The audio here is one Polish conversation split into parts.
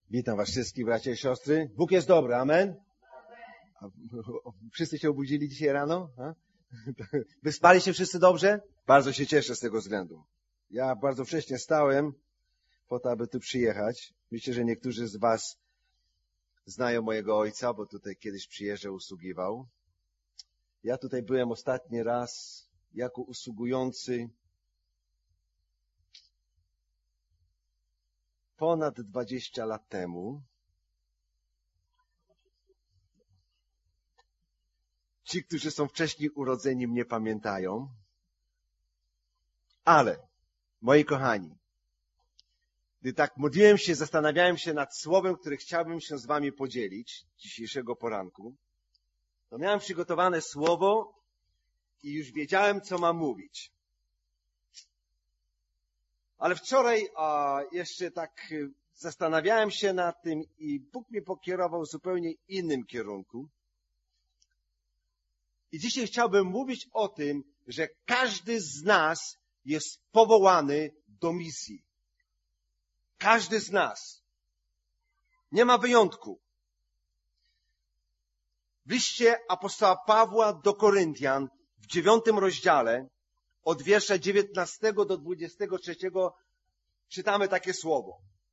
Witam was wszystkich, bracia i siostry. Bóg jest dobry, amen? Wszyscy się obudzili dzisiaj rano? Wyspali się wszyscy dobrze? Bardzo się cieszę z tego względu. Ja bardzo wcześnie stałem po to, aby tu przyjechać. Myślę, że niektórzy z was znają mojego ojca, bo tutaj kiedyś przyjeżdżał, usługiwał. Ja tutaj byłem ostatni raz jako usługujący ponad 20 lat temu. Ci, którzy są wcześniej urodzeni, mnie pamiętają. Ale, moi kochani, gdy tak modliłem się, zastanawiałem się nad słowem, które chciałbym się z wami podzielić dzisiejszego poranku, to miałem przygotowane słowo i już wiedziałem, co mam mówić. Ale wczoraj jeszcze tak zastanawiałem się nad tym i Bóg mnie pokierował w zupełnie innym kierunku. I dzisiaj chciałbym mówić o tym, że każdy z nas jest powołany do misji. Każdy z nas. Nie ma wyjątku. W liście apostoła Pawła do Koryntian w 9 rozdziale od wiersza 19 do 23 czytamy takie słowo.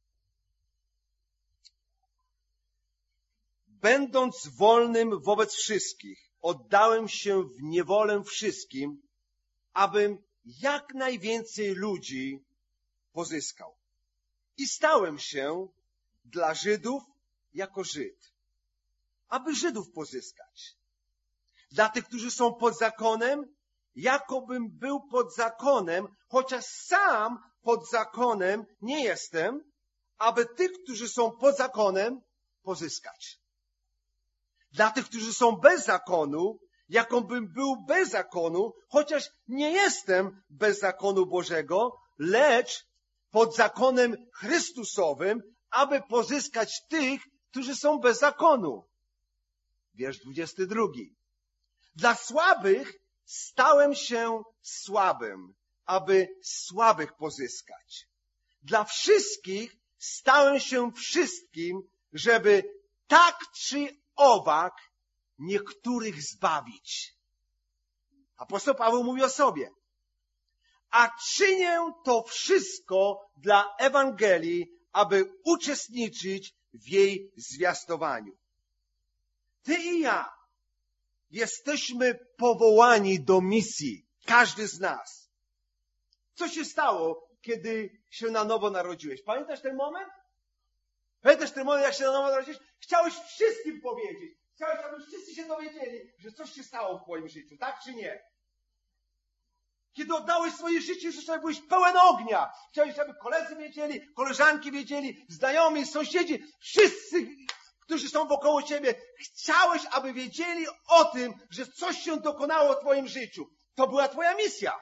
Będąc wolnym wobec wszystkich, oddałem się w niewolę wszystkim, abym jak najwięcej ludzi pozyskał. I stałem się dla Żydów jako Żyd, aby Żydów pozyskać. Dla tych, którzy są pod zakonem, jakobym był pod zakonem, chociaż sam pod zakonem nie jestem, aby tych, którzy są pod zakonem, pozyskać. Dla tych, którzy są bez zakonu, jakobym był bez zakonu, chociaż nie jestem bez zakonu Bożego, lecz pod zakonem Chrystusowym, aby pozyskać tych, którzy są bez zakonu. Wiersz 22. Dla słabych stałem się słabym, aby słabych pozyskać. Dla wszystkich stałem się wszystkim, żeby tak czy owak niektórych zbawić. Apostoł Paweł mówi o sobie. A czynię to wszystko dla Ewangelii, aby uczestniczyć w jej zwiastowaniu. Ty i ja jesteśmy powołani do misji. Każdy z nas. Co się stało, kiedy się na nowo narodziłeś? Pamiętasz ten moment? Pamiętasz ten moment, jak się na nowo narodziłeś? Chciałeś wszystkim powiedzieć. Chciałeś, aby wszyscy się dowiedzieli, że coś się stało w twoim życiu. Tak czy nie? Kiedy oddałeś swoje życie, że byłeś pełen ognia. Chciałeś, aby koledzy wiedzieli, koleżanki wiedzieli, znajomi, sąsiedzi, wszyscy, którzy są wokoło ciebie. Chciałeś, aby wiedzieli o tym, że coś się dokonało w twoim życiu. To była twoja misja.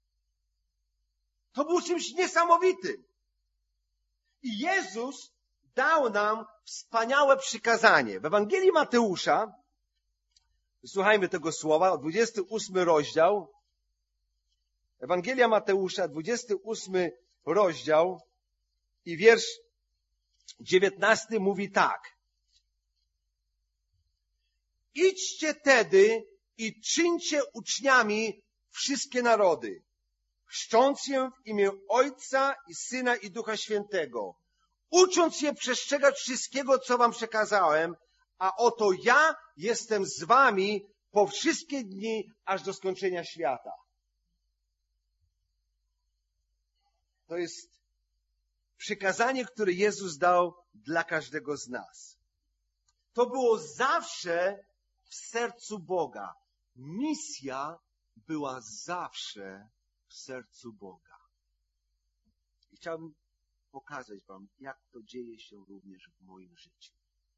To było czymś niesamowitym. I Jezus dał nam wspaniałe przykazanie. W Ewangelii Mateusza, słuchajmy tego słowa, 28 rozdział, Ewangelia Mateusza, 28 rozdział i wiersz 19 mówi tak. Idźcie tedy i czyńcie uczniami wszystkie narody, chrzcząc je w imię Ojca i Syna i Ducha Świętego, ucząc je przestrzegać wszystkiego, co wam przekazałem, a oto ja jestem z wami po wszystkie dni, aż do skończenia świata. To jest przykazanie, które Jezus dał dla każdego z nas. To było zawsze w sercu Boga. Misja była zawsze w sercu Boga. I chciałbym pokazać wam, jak to dzieje się również w moim życiu.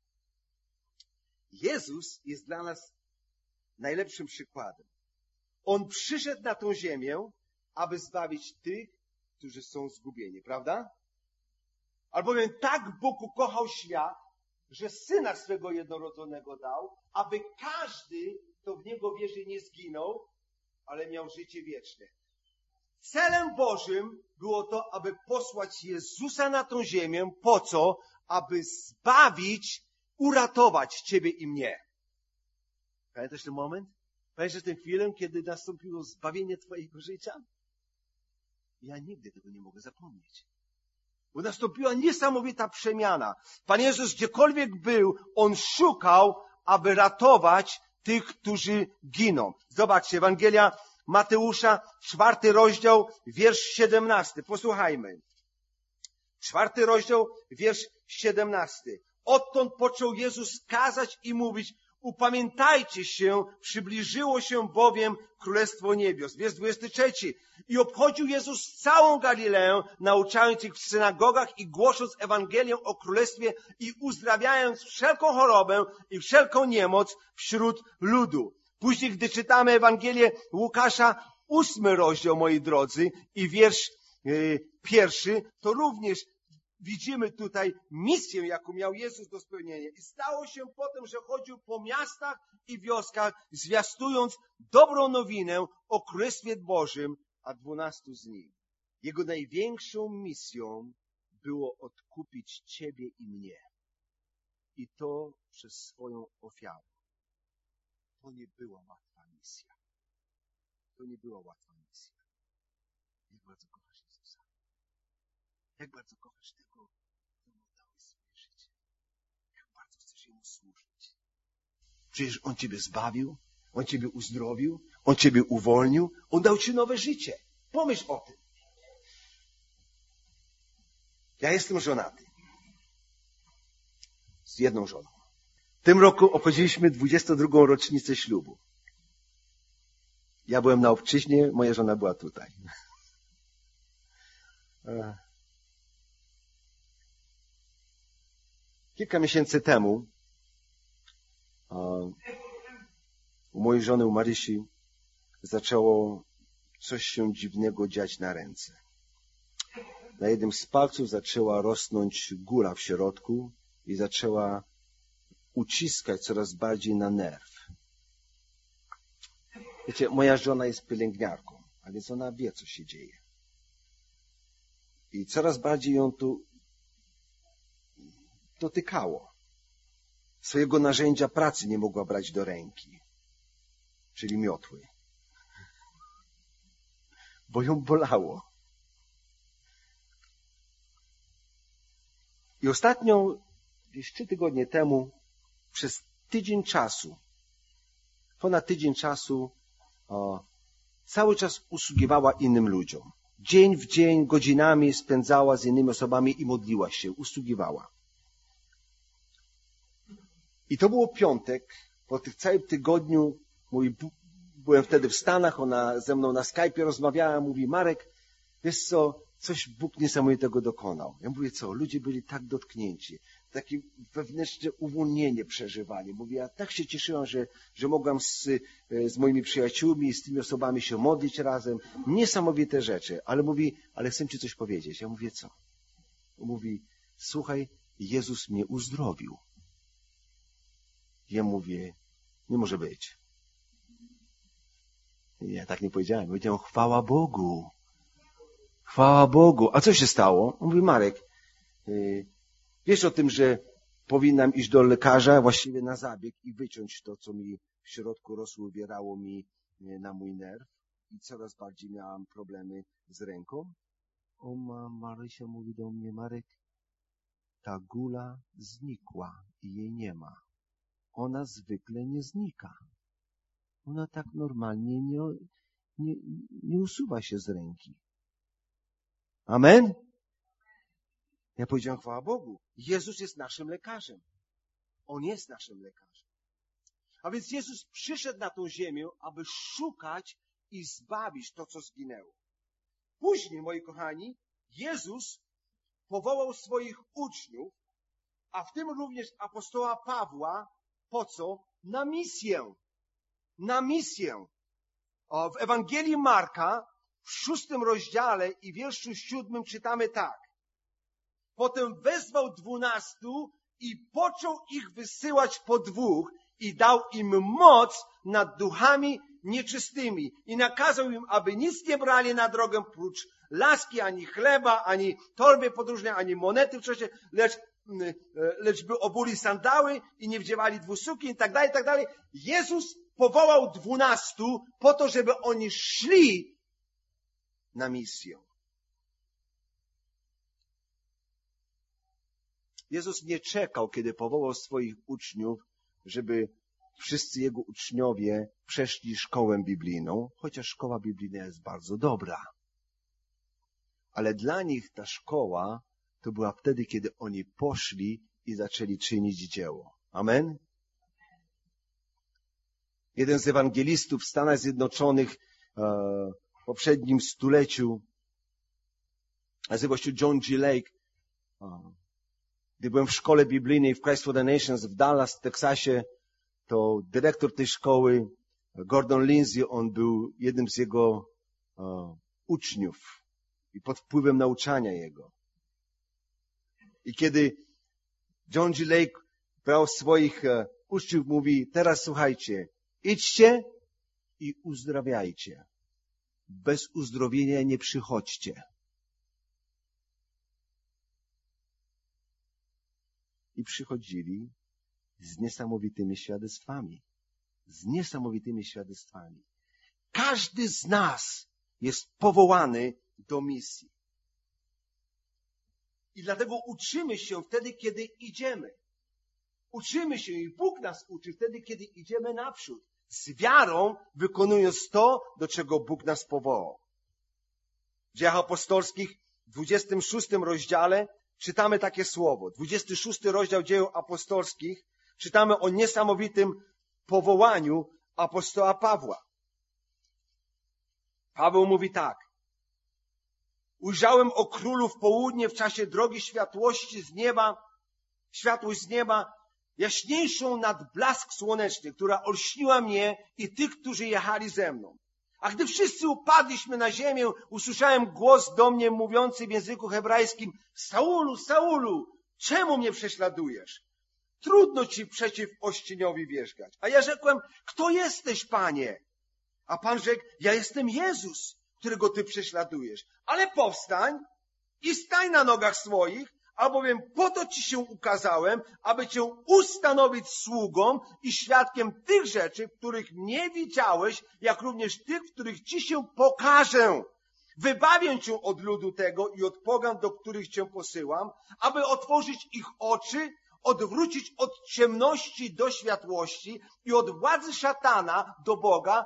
Jezus jest dla nas najlepszym przykładem. On przyszedł na tą ziemię, aby zbawić tych, którzy są zgubieni, prawda? Albowiem tak Bóg ukochał świat, że Syna swego jednorodzonego dał, aby każdy, kto w Niego wierzy, nie zginął, ale miał życie wieczne. Celem Bożym było to, aby posłać Jezusa na tą ziemię. Po co? aby zbawić, uratować ciebie i mnie. Pamiętasz ten moment? Pamiętasz tę chwilę, kiedy nastąpiło zbawienie twojego życia? Ja nigdy tego nie mogę zapomnieć. Bo nastąpiła niesamowita przemiana. Pan Jezus gdziekolwiek był, On szukał, aby ratować tych, którzy giną. Zobaczcie, Ewangelia Mateusza, 4 rozdział, wiersz 17. Posłuchajmy. 4 rozdział, wiersz 17. Odtąd począł Jezus kazać i mówić: upamiętajcie się, przybliżyło się bowiem Królestwo Niebios. Wiersz 23. I obchodził Jezus całą Galileę, nauczając ich w synagogach i głosząc Ewangelię o Królestwie i uzdrawiając wszelką chorobę i wszelką niemoc wśród ludu. Później, gdy czytamy Ewangelię Łukasza, 8 rozdział, moi drodzy, i wiersz 1, to również widzimy tutaj misję, jaką miał Jezus do spełnienia. I stało się potem, że chodził po miastach i wioskach, zwiastując dobrą nowinę o Królestwie Bożym, a 12 z nich. Jego największą misją było odkupić ciebie i mnie. I to przez swoją ofiarę. To nie była łatwa misja. To nie była łatwa misja. Jak bardzo kochasz Jezusa. Jak bardzo kochasz tego, któremu oddałeś swoje życie. Jak bardzo chcesz Jemu służyć. Przecież On ciebie zbawił, On ciebie uzdrowił, On ciebie uwolnił, On dał ci nowe życie. Pomyśl o tym. Ja jestem żonaty. Z jedną żoną. W tym roku obchodziliśmy 22. rocznicę ślubu. Ja byłem na obczyźnie, moja żona była tutaj. Kilka miesięcy temu u mojej żony, u Marysi, zaczęło coś się dziwnego dziać na ręce. Na jednym z palców zaczęła rosnąć gula w środku i zaczęła uciskać coraz bardziej na nerw. Wiecie, moja żona jest pielęgniarką, a więc ona wie, co się dzieje. I coraz bardziej ją tu dotykało. Swojego narzędzia pracy nie mogła brać do ręki, czyli miotły. Bo ją bolało. I ostatnio, gdzieś 3 tygodnie temu, przez tydzień czasu, ponad tydzień czasu, cały czas usługiwała innym ludziom. Dzień w dzień, godzinami spędzała z innymi osobami i modliła się, usługiwała. I to było piątek, po tych całym tygodniu, byłem wtedy w Stanach, ona ze mną na Skype'ie rozmawiała, mówi: Marek, wiesz co, coś Bóg niesamowitego dokonał. Ja mówię: co? Ludzie byli tak dotknięci, takie wewnętrzne uwolnienie przeżywali. Mówię: ja tak się cieszyłam, że mogłam z moimi przyjaciółmi, z tymi osobami się modlić razem. Niesamowite rzeczy. Ale mówi: ale chcę ci coś powiedzieć. Ja mówię: co? Mówi: słuchaj, Jezus mnie uzdrowił. Ja mówię: nie może być. Ja tak nie powiedziałem. Powiedziałem: chwała Bogu. Chwała Bogu. A co się stało? On mówi: Marek, wiesz o tym, że powinnam iść do lekarza, właściwie na zabieg, i wyciąć to, co mi w środku rosło, uwierało mi na mój nerw i coraz bardziej miałam problemy z ręką. Marysia mówi do mnie: Marek, ta gula znikła i jej nie ma. Ona zwykle nie znika. Ona tak normalnie nie usuwa się z ręki. Amen? Ja powiedziałem: chwała Bogu. Jezus jest naszym lekarzem. On jest naszym lekarzem. A więc Jezus przyszedł na tą ziemię, aby szukać i zbawić to, co zginęło. Później, moi kochani, Jezus powołał swoich uczniów, a w tym również apostoła Pawła. Po co? Na misję. Na misję. W Ewangelii Marka w 6 rozdziale i wierszu 7 czytamy tak. Potem wezwał 12 i począł ich wysyłać po 2 i dał im moc nad duchami nieczystymi i nakazał im, aby nic nie brali na drogę prócz laski, ani chleba, ani torby podróżnej, ani monety w czasie, lecz lecz by obuli sandały i nie wdziewali 2 sukien i tak dalej, i tak dalej. Jezus powołał 12 po to, żeby oni szli na misję. Jezus nie czekał, kiedy powołał swoich uczniów, żeby wszyscy Jego uczniowie przeszli szkołę biblijną, chociaż szkoła biblijna jest bardzo dobra. Ale dla nich ta szkoła to była wtedy, kiedy oni poszli i zaczęli czynić dzieło. Amen? Jeden z ewangelistów w Stanach Zjednoczonych w poprzednim stuleciu nazywał się John G. Lake. Gdy byłem w szkole biblijnej w Christ for the Nations w Dallas, w Teksasie, to dyrektor tej szkoły, Gordon Lindsay, on był jednym z jego uczniów i pod wpływem nauczania jego. I kiedy John G. Lake brał swoich uczniów, mówi, teraz słuchajcie, idźcie i uzdrawiajcie. Bez uzdrowienia nie przychodźcie. I przychodzili z niesamowitymi świadectwami. Z niesamowitymi świadectwami. Każdy z nas jest powołany do misji. I dlatego uczymy się wtedy, kiedy idziemy. Uczymy się i Bóg nas uczy wtedy, kiedy idziemy naprzód. Z wiarą wykonując to, do czego Bóg nas powołał. W Dziejach Apostolskich w 26 rozdziale czytamy takie słowo. 26 rozdział Dziejów Apostolskich czytamy o niesamowitym powołaniu apostoła Pawła. Paweł mówi tak. Ujrzałem o królu w południe w czasie drogi światłość z nieba, jaśniejszą nad blask słoneczny, która olśniła mnie i tych, którzy jechali ze mną. A gdy wszyscy upadliśmy na ziemię, usłyszałem głos do mnie mówiący w języku hebrajskim: Saulu, Saulu, czemu mnie prześladujesz? Trudno ci przeciw ościeniowi wierzgać. A ja rzekłem: kto jesteś, Panie? A Pan rzekł: ja jestem Jezus, którego ty prześladujesz. Ale powstań i stań na nogach swoich, albowiem po to ci się ukazałem, aby cię ustanowić sługą i świadkiem tych rzeczy, których nie widziałeś, jak również tych, których ci się pokażę. Wybawię cię od ludu tego i od pogan, do których cię posyłam, aby otworzyć ich oczy, odwrócić od ciemności do światłości i od władzy szatana do Boga,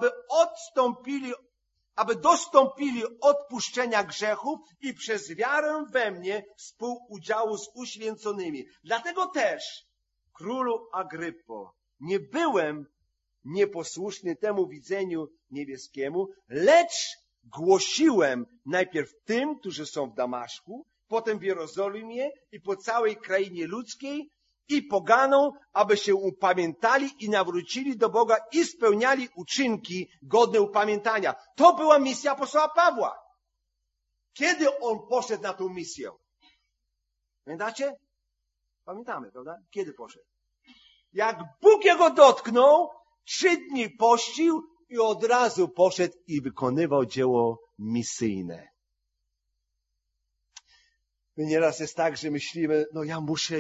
aby dostąpili odpuszczenia grzechów i przez wiarę we mnie współudziału z uświęconymi. Dlatego też, królu Agryppo, nie byłem nieposłuszny temu widzeniu niebieskiemu, lecz głosiłem najpierw tym, którzy są w Damaszku, potem w Jerozolimie i po całej krainie ludzkiej i poganom, aby się upamiętali i nawrócili do Boga i spełniali uczynki godne upamiętania. To była misja apostoła Pawła. Kiedy on poszedł na tę misję? Pamiętacie? Pamiętamy, prawda? Kiedy poszedł? Jak Bóg jego dotknął, 3 dni pościł i od razu poszedł i wykonywał dzieło misyjne. My nieraz jest tak, że myślimy, no ja muszę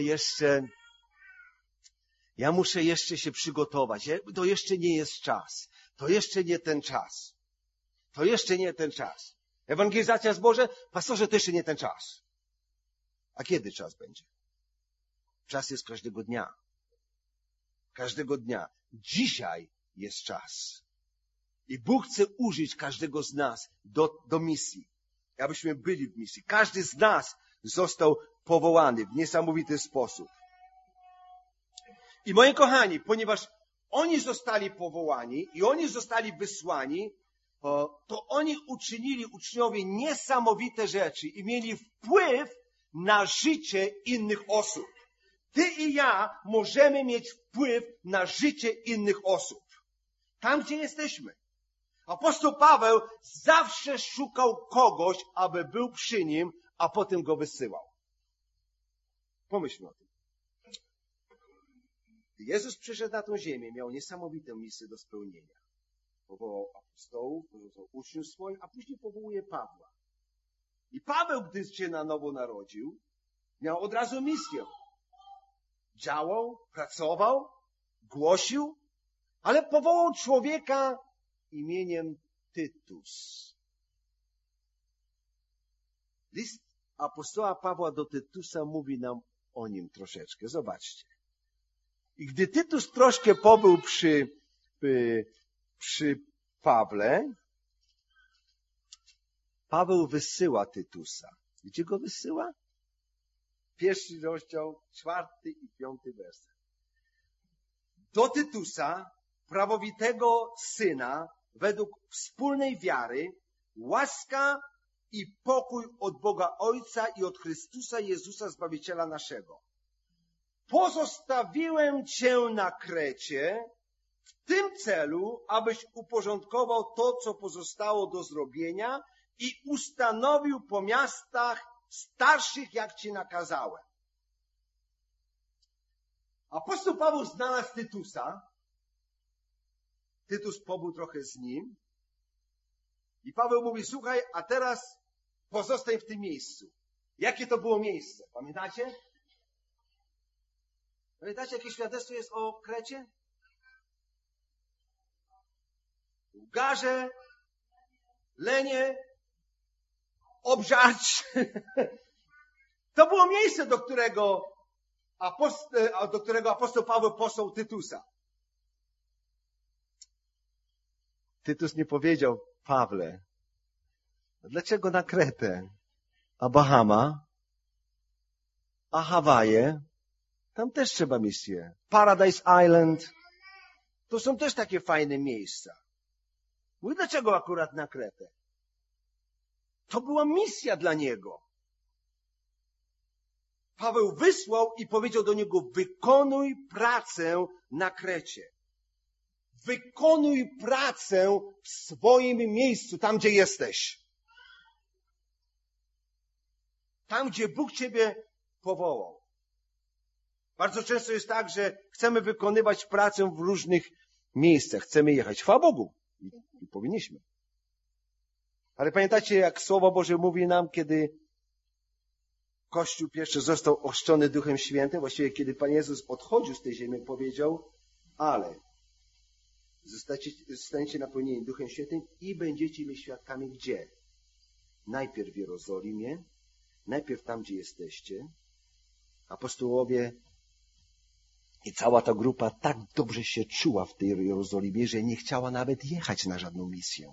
jeszcze się przygotować. To jeszcze nie jest czas. To jeszcze nie ten czas. To jeszcze nie ten czas. Ewangelizacja zboże, pastorze, to jeszcze nie ten czas. A kiedy czas będzie? Czas jest każdego dnia. Każdego dnia. Dzisiaj jest czas. I Bóg chce użyć każdego z nas do misji. Abyśmy byli w misji. Każdy z nas został powołany w niesamowity sposób. I moi kochani, ponieważ oni zostali powołani i oni zostali wysłani, to oni uczynili uczniowie niesamowite rzeczy i mieli wpływ na życie innych osób. Ty i ja możemy mieć wpływ na życie innych osób. Tam, gdzie jesteśmy. Apostoł Paweł zawsze szukał kogoś, aby był przy nim, a potem go wysyłał. Pomyślmy o tym. Gdy Jezus przyszedł na tę ziemię, miał niesamowitą misję do spełnienia. Powołał apostołów, powołał uczniów swoich, a później powołuje Pawła. I Paweł, gdy się na nowo narodził, Miał od razu misję. Działał, pracował, głosił, ale powołał człowieka imieniem Tytus. List apostoła Pawła do Tytusa mówi nam o nim troszeczkę. Zobaczcie. I gdy Tytus troszkę pobył przy Pawle, Paweł wysyła Tytusa. Gdzie go wysyła? 1 rozdział, 4 i 5 werset. Do Tytusa, prawowitego syna, według wspólnej wiary, łaska i pokój od Boga Ojca i od Chrystusa Jezusa, Zbawiciela naszego. Pozostawiłem Cię na Krecie w tym celu, abyś uporządkował to, co pozostało do zrobienia i ustanowił po miastach starszych, jak Ci nakazałem. Apostoł Paweł znalazł Tytusa. Tytus pobył trochę z nim. I Paweł mówi, słuchaj, a teraz pozostań w tym miejscu. Jakie to było miejsce? Pamiętacie? Pamiętacie, jakie świadectwo jest o Krecie? Garze, lenie, obżarć. To było miejsce, do którego apostoł Paweł posłał Tytusa. Tytus nie powiedział, Pawle, dlaczego na Kretę? A Bahama? A Hawaje? Tam też trzeba misję. Paradise Island. To są też takie fajne miejsca. Mówi, dlaczego akurat na Kretę? To była misja dla niego. Paweł wysłał i powiedział do niego, wykonuj pracę na Krecie. Wykonuj pracę w swoim miejscu, tam gdzie jesteś. Tam, gdzie Bóg Ciebie powołał. Bardzo często jest tak, że chcemy wykonywać pracę w różnych miejscach. Chcemy jechać. Chwała Bogu. I powinniśmy. Ale pamiętacie, jak Słowo Boże mówi nam, kiedy Kościół pierwszy został ochrzczony Duchem Świętym, właściwie kiedy Pan Jezus odchodził z tej ziemi, powiedział, ale zostaniecie napełnieni Duchem Świętym i będziecie mi świadkami gdzie? Najpierw w Jerozolimie, najpierw tam, gdzie jesteście. Apostołowie i cała ta grupa tak dobrze się czuła w tej Jerozolimie, że nie chciała nawet jechać na żadną misję.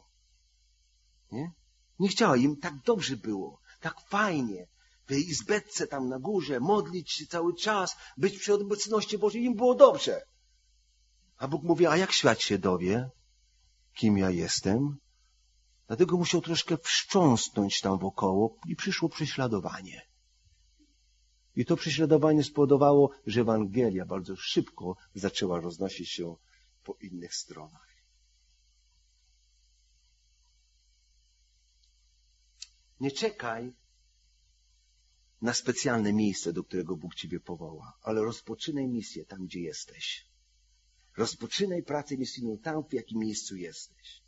Nie chciała, im tak dobrze było, tak fajnie. W tej izbetce tam na górze, modlić się cały czas, być przy obecności Bożej, im było dobrze. A Bóg mówi, a jak świat się dowie, kim ja jestem? Dlatego musiał troszkę wstrząsnąć tam wokoło i przyszło prześladowanie. I to prześladowanie spowodowało, że Ewangelia bardzo szybko zaczęła roznosić się po innych stronach. Nie czekaj na specjalne miejsce, do którego Bóg Ciebie powoła, ale rozpoczynaj misję tam, gdzie jesteś. Rozpoczynaj pracę misyjną tam, w jakim miejscu jesteś.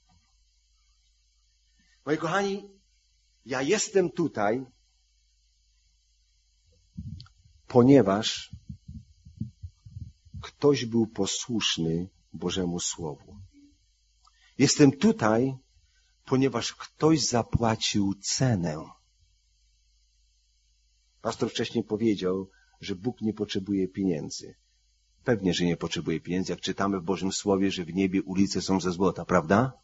Moi kochani, ja jestem tutaj, ponieważ ktoś był posłuszny Bożemu Słowu. Jestem tutaj, ponieważ ktoś zapłacił cenę. Pastor wcześniej powiedział, że Bóg nie potrzebuje pieniędzy. Pewnie, że nie potrzebuje pieniędzy, jak czytamy w Bożym Słowie, że w niebie ulice są ze złota, prawda?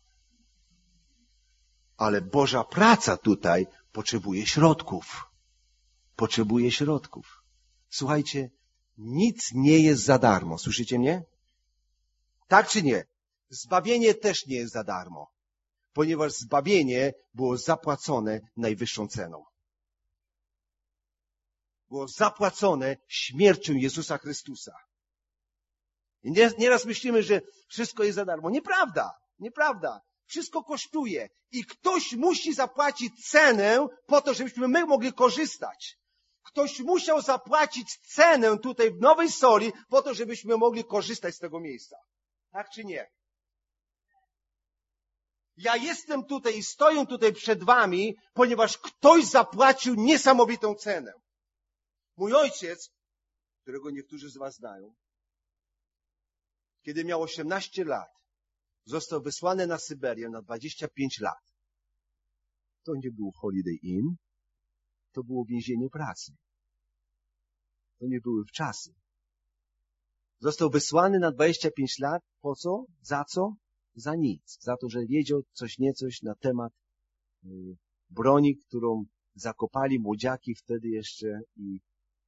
Ale Boża praca tutaj potrzebuje środków. Potrzebuje środków. Słuchajcie, nic nie jest za darmo. Słyszycie mnie? Tak czy nie? Zbawienie też nie jest za darmo. Ponieważ zbawienie było zapłacone najwyższą ceną. Było zapłacone śmiercią Jezusa Chrystusa. I nieraz myślimy, że wszystko jest za darmo. Nieprawda. Nieprawda. Wszystko kosztuje. I ktoś musi zapłacić cenę po to, żebyśmy my mogli korzystać. Ktoś musiał zapłacić cenę tutaj w Nowej Soli po to, żebyśmy mogli korzystać z tego miejsca. Tak czy nie? Ja jestem tutaj i stoję tutaj przed wami, ponieważ ktoś zapłacił niesamowitą cenę. Mój ojciec, którego niektórzy z was znają, kiedy miał 18 lat, został wysłany na Syberię na 25 lat. To nie był Holiday Inn, to było więzienie pracy. To nie były wczasy. Został wysłany na 25 lat. Po co? Za co? Za nic. Za to, że wiedział coś niecoś na temat broni, którą zakopali młodziaki wtedy jeszcze i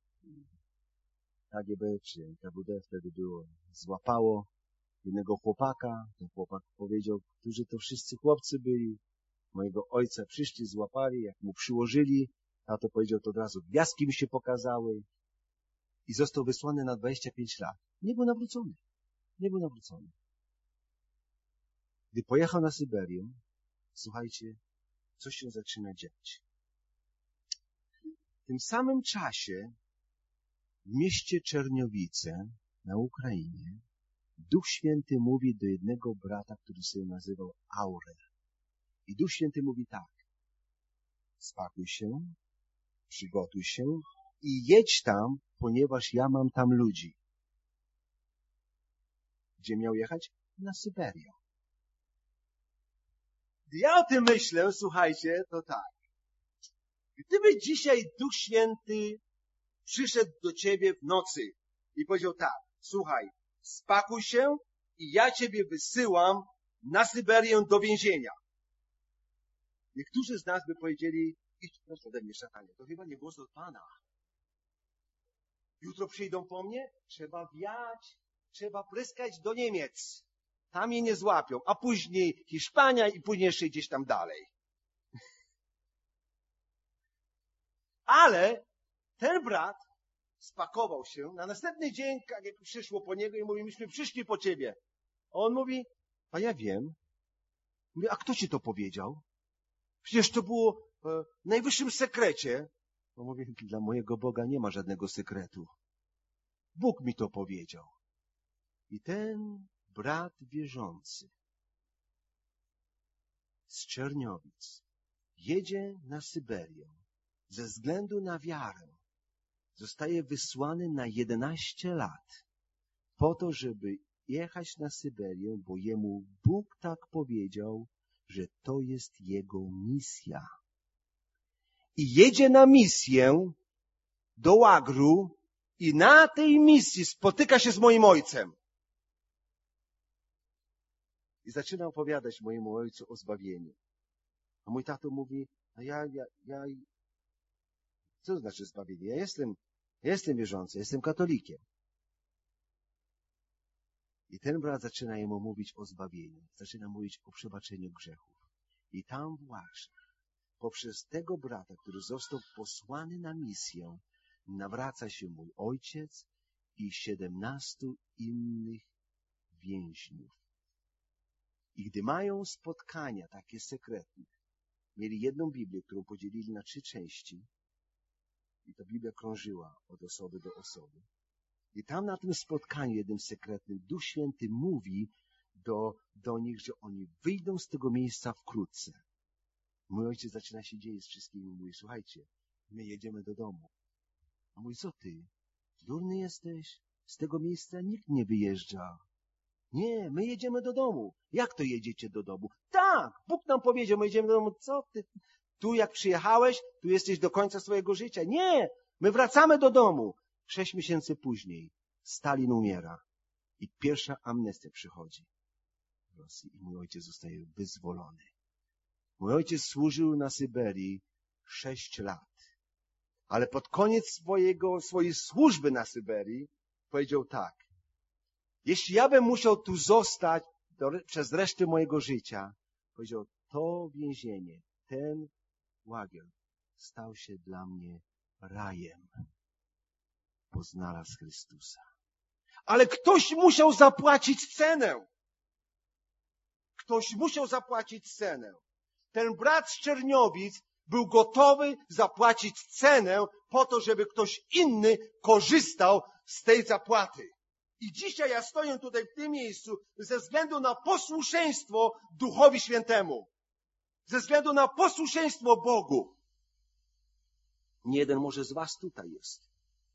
KGB czy KWD wtedy było, złapało jednego chłopaka. Ten chłopak powiedział, którzy to wszyscy chłopcy byli. Mojego ojca przyszli, złapali, jak mu przyłożyli, tato powiedział, to od razu gwiazdki mi się pokazały i został wysłany na 25 lat. Nie był nawrócony. Nie był nawrócony. Gdy pojechał na Syberię, słuchajcie, coś się zaczyna dziać. W tym samym czasie w mieście Czerniowice na Ukrainie Duch Święty mówi do jednego brata, który się nazywał Aurel. I Duch Święty mówi tak: spakuj się, przygotuj się i jedź tam, ponieważ ja mam tam ludzi. Gdzie miał jechać? Na Syberię. Gdy ja o tym myślę, słuchajcie, to tak. Gdyby dzisiaj Duch Święty przyszedł do ciebie w nocy i powiedział tak: słuchaj, spakuj się i ja ciebie wysyłam na Syberię do więzienia. Niektórzy z nas by powiedzieli: idź proszę ode mnie, szatanie, to chyba nie głos od Pana. Jutro przyjdą po mnie, trzeba wiać, trzeba pryskać do Niemiec. Tam mnie nie złapią, a później Hiszpania i później jeszcze gdzieś tam dalej. Ale ten brat spakował się. Na następny dzień jak przyszło po niego i mówi: myśmy przyszli po ciebie. A on mówi: a ja wiem. Mówi: a kto ci to powiedział? Przecież to było w najwyższym sekrecie. On mówi: dla mojego Boga nie ma żadnego sekretu. Bóg mi to powiedział. I ten brat wierzący z Czerniowic jedzie na Syberię ze względu na wiarę. Zostaje wysłany na 11 lat po to, żeby jechać na Syberię, bo jemu Bóg tak powiedział, że to jest jego misja. I jedzie na misję do Łagru i na tej misji spotyka się z moim ojcem. I zaczyna opowiadać mojemu ojcu o zbawieniu. A mój tato mówi: a co to znaczy zbawienie? Ja jestem wierzący, jestem katolikiem. I ten brat zaczyna jemu mówić o zbawieniu. Zaczyna mówić o przebaczeniu grzechów. I tam właśnie, poprzez tego brata, który został posłany na misję, nawraca się mój ojciec i 17 innych więźniów. I gdy mają spotkania takie sekretne, mieli jedną Biblię, którą podzielili na 3 części i ta Biblia krążyła od osoby do osoby. I tam na tym spotkaniu jednym sekretnym Duch Święty mówi do nich, że oni wyjdą z tego miejsca wkrótce. Mój ojciec zaczyna się dzieje z wszystkimi i mówi: słuchajcie, my jedziemy do domu. A mówi: co ty? Durny jesteś? Z tego miejsca nikt nie wyjeżdża. Nie, my jedziemy do domu. Jak to jedziecie do domu? Tak, Bóg nam powiedział, my jedziemy do domu. Co ty? Tu jak przyjechałeś, tu jesteś do końca swojego życia. Nie, my wracamy do domu. 6 miesięcy później Stalin umiera i pierwsza amnestia przychodzi w Rosji i mój ojciec zostaje wyzwolony. Mój ojciec służył na Syberii 6 lat, ale pod koniec swojej służby na Syberii powiedział tak: jeśli ja bym musiał tu zostać przez resztę mojego życia, powiedział, to więzienie, ten łagier stał się dla mnie rajem, bo znalazł Chrystusa. Ale ktoś musiał zapłacić cenę. Ktoś musiał zapłacić cenę. Ten brat z Czerniowic był gotowy zapłacić cenę po to, żeby ktoś inny korzystał z tej zapłaty. I dzisiaj ja stoję tutaj w tym miejscu ze względu na posłuszeństwo Duchowi Świętemu. Ze względu na posłuszeństwo Bogu. Nie jeden może z was tutaj jest.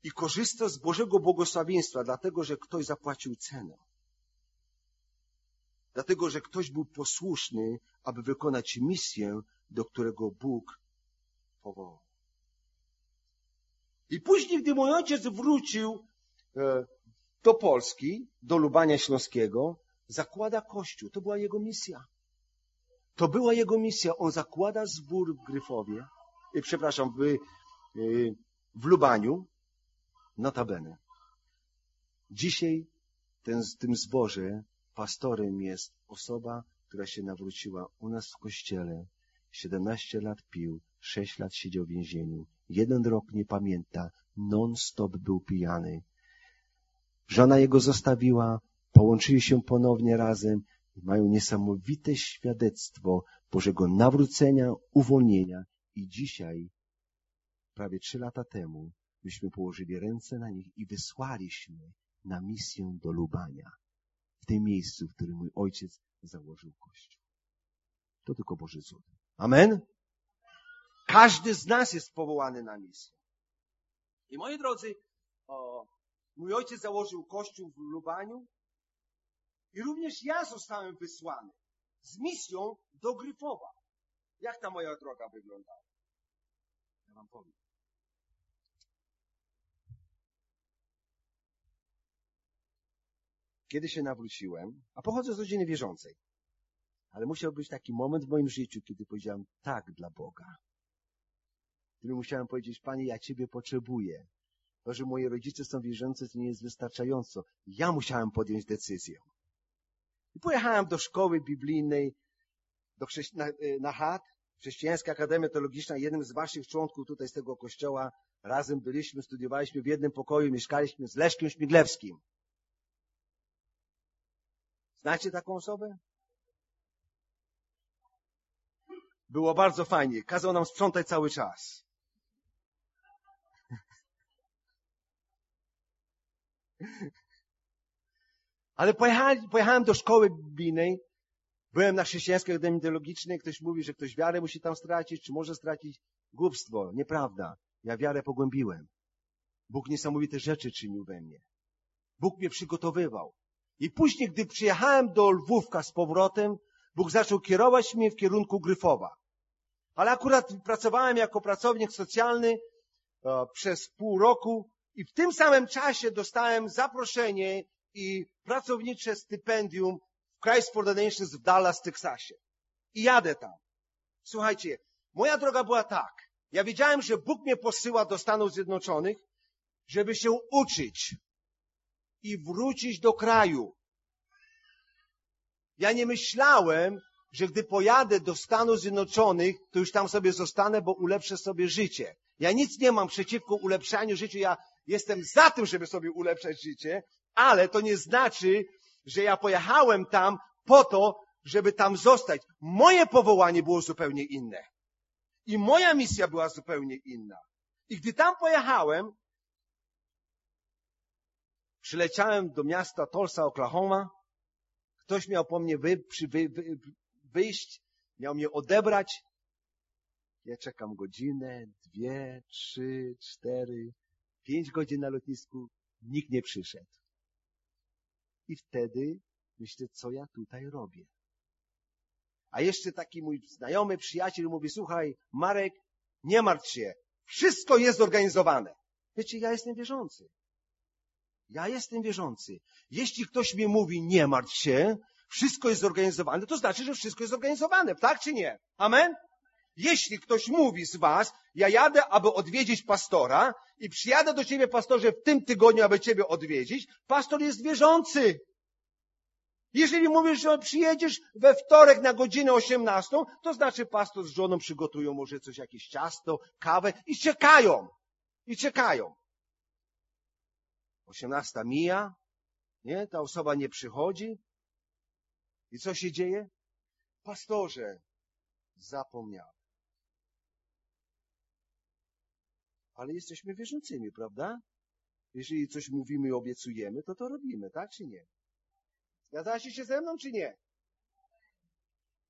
i korzysta z Bożego błogosławieństwa, dlatego że ktoś zapłacił cenę. Dlatego, że ktoś był posłuszny, aby wykonać misję, do którego Bóg powołał. I później, gdy mój ojciec wrócił do Polski, do Lubania Śląskiego, zakłada kościół. To była jego misja. To była jego misja. On zakłada zbór w Gryfowie, w Lubaniu, notabene. Dzisiaj w tym zborze pastorem jest osoba, która się nawróciła u nas w kościele. 17 lat pił, 6 lat siedział w więzieniu. 1 rok nie pamięta, non-stop był pijany. Żona jego zostawiła, połączyli się ponownie razem i mają niesamowite świadectwo Bożego nawrócenia, uwolnienia. I dzisiaj, prawie 3 lata temu, myśmy położyli ręce na nich i wysłaliśmy na misję do Lubania. W tym miejscu, w którym mój ojciec założył kościół. To tylko Boży cud. Amen? Każdy z nas jest powołany na misję. I moi drodzy, mój ojciec założył kościół w Lubaniu i również ja zostałem wysłany z misją do Gryfowa. Jak ta moja droga wyglądała? Ja wam powiem. Kiedy się nawróciłem, a pochodzę z rodziny wierzącej, ale musiał być taki moment w moim życiu, kiedy powiedziałem tak dla Boga. Kiedy musiałem powiedzieć, Panie, ja Ciebie potrzebuję. To, że moi rodzice są wierzący, to nie jest wystarczająco. Ja musiałem podjąć decyzję. I pojechałem do szkoły biblijnej, na CHAT, Chrześcijańska Akademia Teologiczna, jednym z waszych członków tutaj z tego kościoła. Razem byliśmy, studiowaliśmy w jednym pokoju, mieszkaliśmy z Leszkiem Śmiglewskim. Znacie taką osobę? Było bardzo fajnie. Kazał nam sprzątać cały czas. Ale pojechałem do szkoły biblijnej. Byłem na Chrześcijańskiej Akademii Teologicznej. Ktoś mówi, że ktoś wiarę musi tam stracić, czy może stracić. Głupstwo. Nieprawda. Ja wiarę pogłębiłem. Bóg niesamowite rzeczy czynił we mnie. Bóg mnie przygotowywał. I później, gdy przyjechałem do Lwówka z powrotem, Bóg zaczął kierować mnie w kierunku Gryfowa. Ale akurat pracowałem jako pracownik socjalny przez pół roku i w tym samym czasie dostałem zaproszenie i pracownicze stypendium w Christ for the Nations w Dallas, Teksasie. I jadę tam. Słuchajcie, moja droga była tak. Ja wiedziałem, że Bóg mnie posyła do Stanów Zjednoczonych, żeby się uczyć i wrócić do kraju. Ja nie myślałem, że gdy pojadę do Stanów Zjednoczonych, to już tam sobie zostanę, bo ulepszę sobie życie. Ja nic nie mam przeciwko ulepszaniu życia. Ja jestem za tym, żeby sobie ulepszać życie, ale to nie znaczy, że ja pojechałem tam po to, żeby tam zostać. Moje powołanie było zupełnie inne. I moja misja była zupełnie inna. I gdy tam pojechałem, przyleciałem do miasta Tulsa, Oklahoma. Ktoś miał po mnie wyjść, miał mnie odebrać. Ja czekam godzinę, 2, 3, 4, 5 godzin na lotnisku. Nikt nie przyszedł. I wtedy myślę, co ja tutaj robię. A jeszcze taki mój znajomy przyjaciel mówi, słuchaj, Marek, nie martw się. Wszystko jest zorganizowane. Wiecie, ja jestem wierzący. Ja jestem wierzący. Jeśli ktoś mi mówi, nie martw się, wszystko jest zorganizowane, to znaczy, że wszystko jest zorganizowane. Tak czy nie? Amen? Jeśli ktoś mówi z was, ja jadę, aby odwiedzić pastora i przyjadę do ciebie, pastorze, w tym tygodniu, aby ciebie odwiedzić, pastor jest wierzący. Jeżeli mówisz, że przyjedziesz we wtorek na godzinę 18, to znaczy pastor z żoną przygotują może coś, jakieś ciasto, kawę i czekają. I czekają. 18 mija, nie? Ta osoba nie przychodzi. I co się dzieje? Pastorze, zapomniałem. Ale jesteśmy wierzącymi, prawda? Jeżeli coś mówimy i obiecujemy, to robimy, tak czy nie? Zgadzacie się ze mną, czy nie?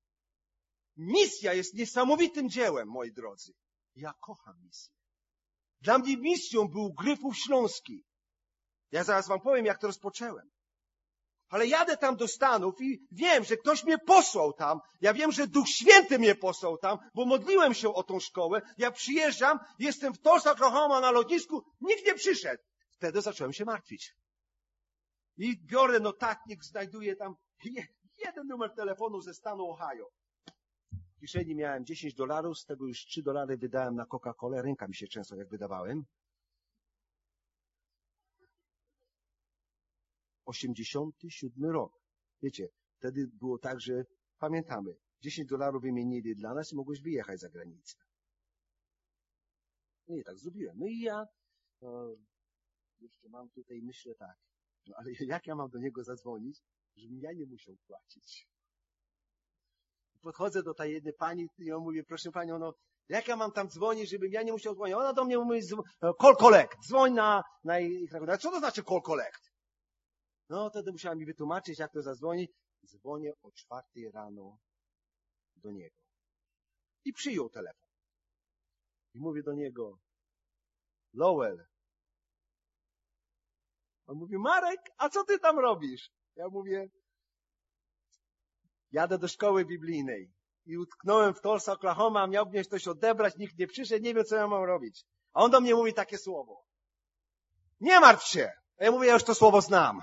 Misja jest niesamowitym dziełem, moi drodzy. Ja kocham misję. Dla mnie misją był Gryfów Śląski. Ja zaraz wam powiem, jak to rozpocząłem. Ale jadę tam do Stanów i wiem, że ktoś mnie posłał tam. Ja wiem, że Duch Święty mnie posłał tam, bo modliłem się o tą szkołę. Ja przyjeżdżam, jestem w Tulsa, Oklahoma na lotnisku, nikt nie przyszedł. Wtedy zacząłem się martwić. I biorę notatnik, znajduję tam jeden numer telefonu ze stanu Ohio. W kieszeni miałem $10, z tego już $3 wydałem na Coca-Colę. Ręka mi się często jak wydawałem. 87 rok. Wiecie, wtedy było tak, że pamiętamy, $10 wymienili dla nas i mogłeś wyjechać za granicę. No i tak zrobiłem. No i ja jeszcze mam tutaj, myślę tak, no ale jak ja mam do niego zadzwonić, żebym ja nie musiał płacić? Podchodzę do tej jednej pani i ja mówię, proszę panią, no jak ja mam tam dzwonić, żebym ja nie musiał dzwonić? Ona do mnie mówi, call collect, dzwoń na ich nakładę. Co to znaczy call collect? No, wtedy musiała mi wytłumaczyć, jak to zadzwonić. Dzwonię o 4 rano do niego. I przyjął telefon. I mówię do niego, Lowell. On mówi, Marek, a co ty tam robisz? Ja mówię, jadę do szkoły biblijnej. I utknąłem w Tulsa, Oklahoma, miał mnie ktoś odebrać, nikt nie przyszedł, nie wiem, co ja mam robić. A on do mnie mówi takie słowo. Nie martw się. A ja mówię, ja już to słowo znam.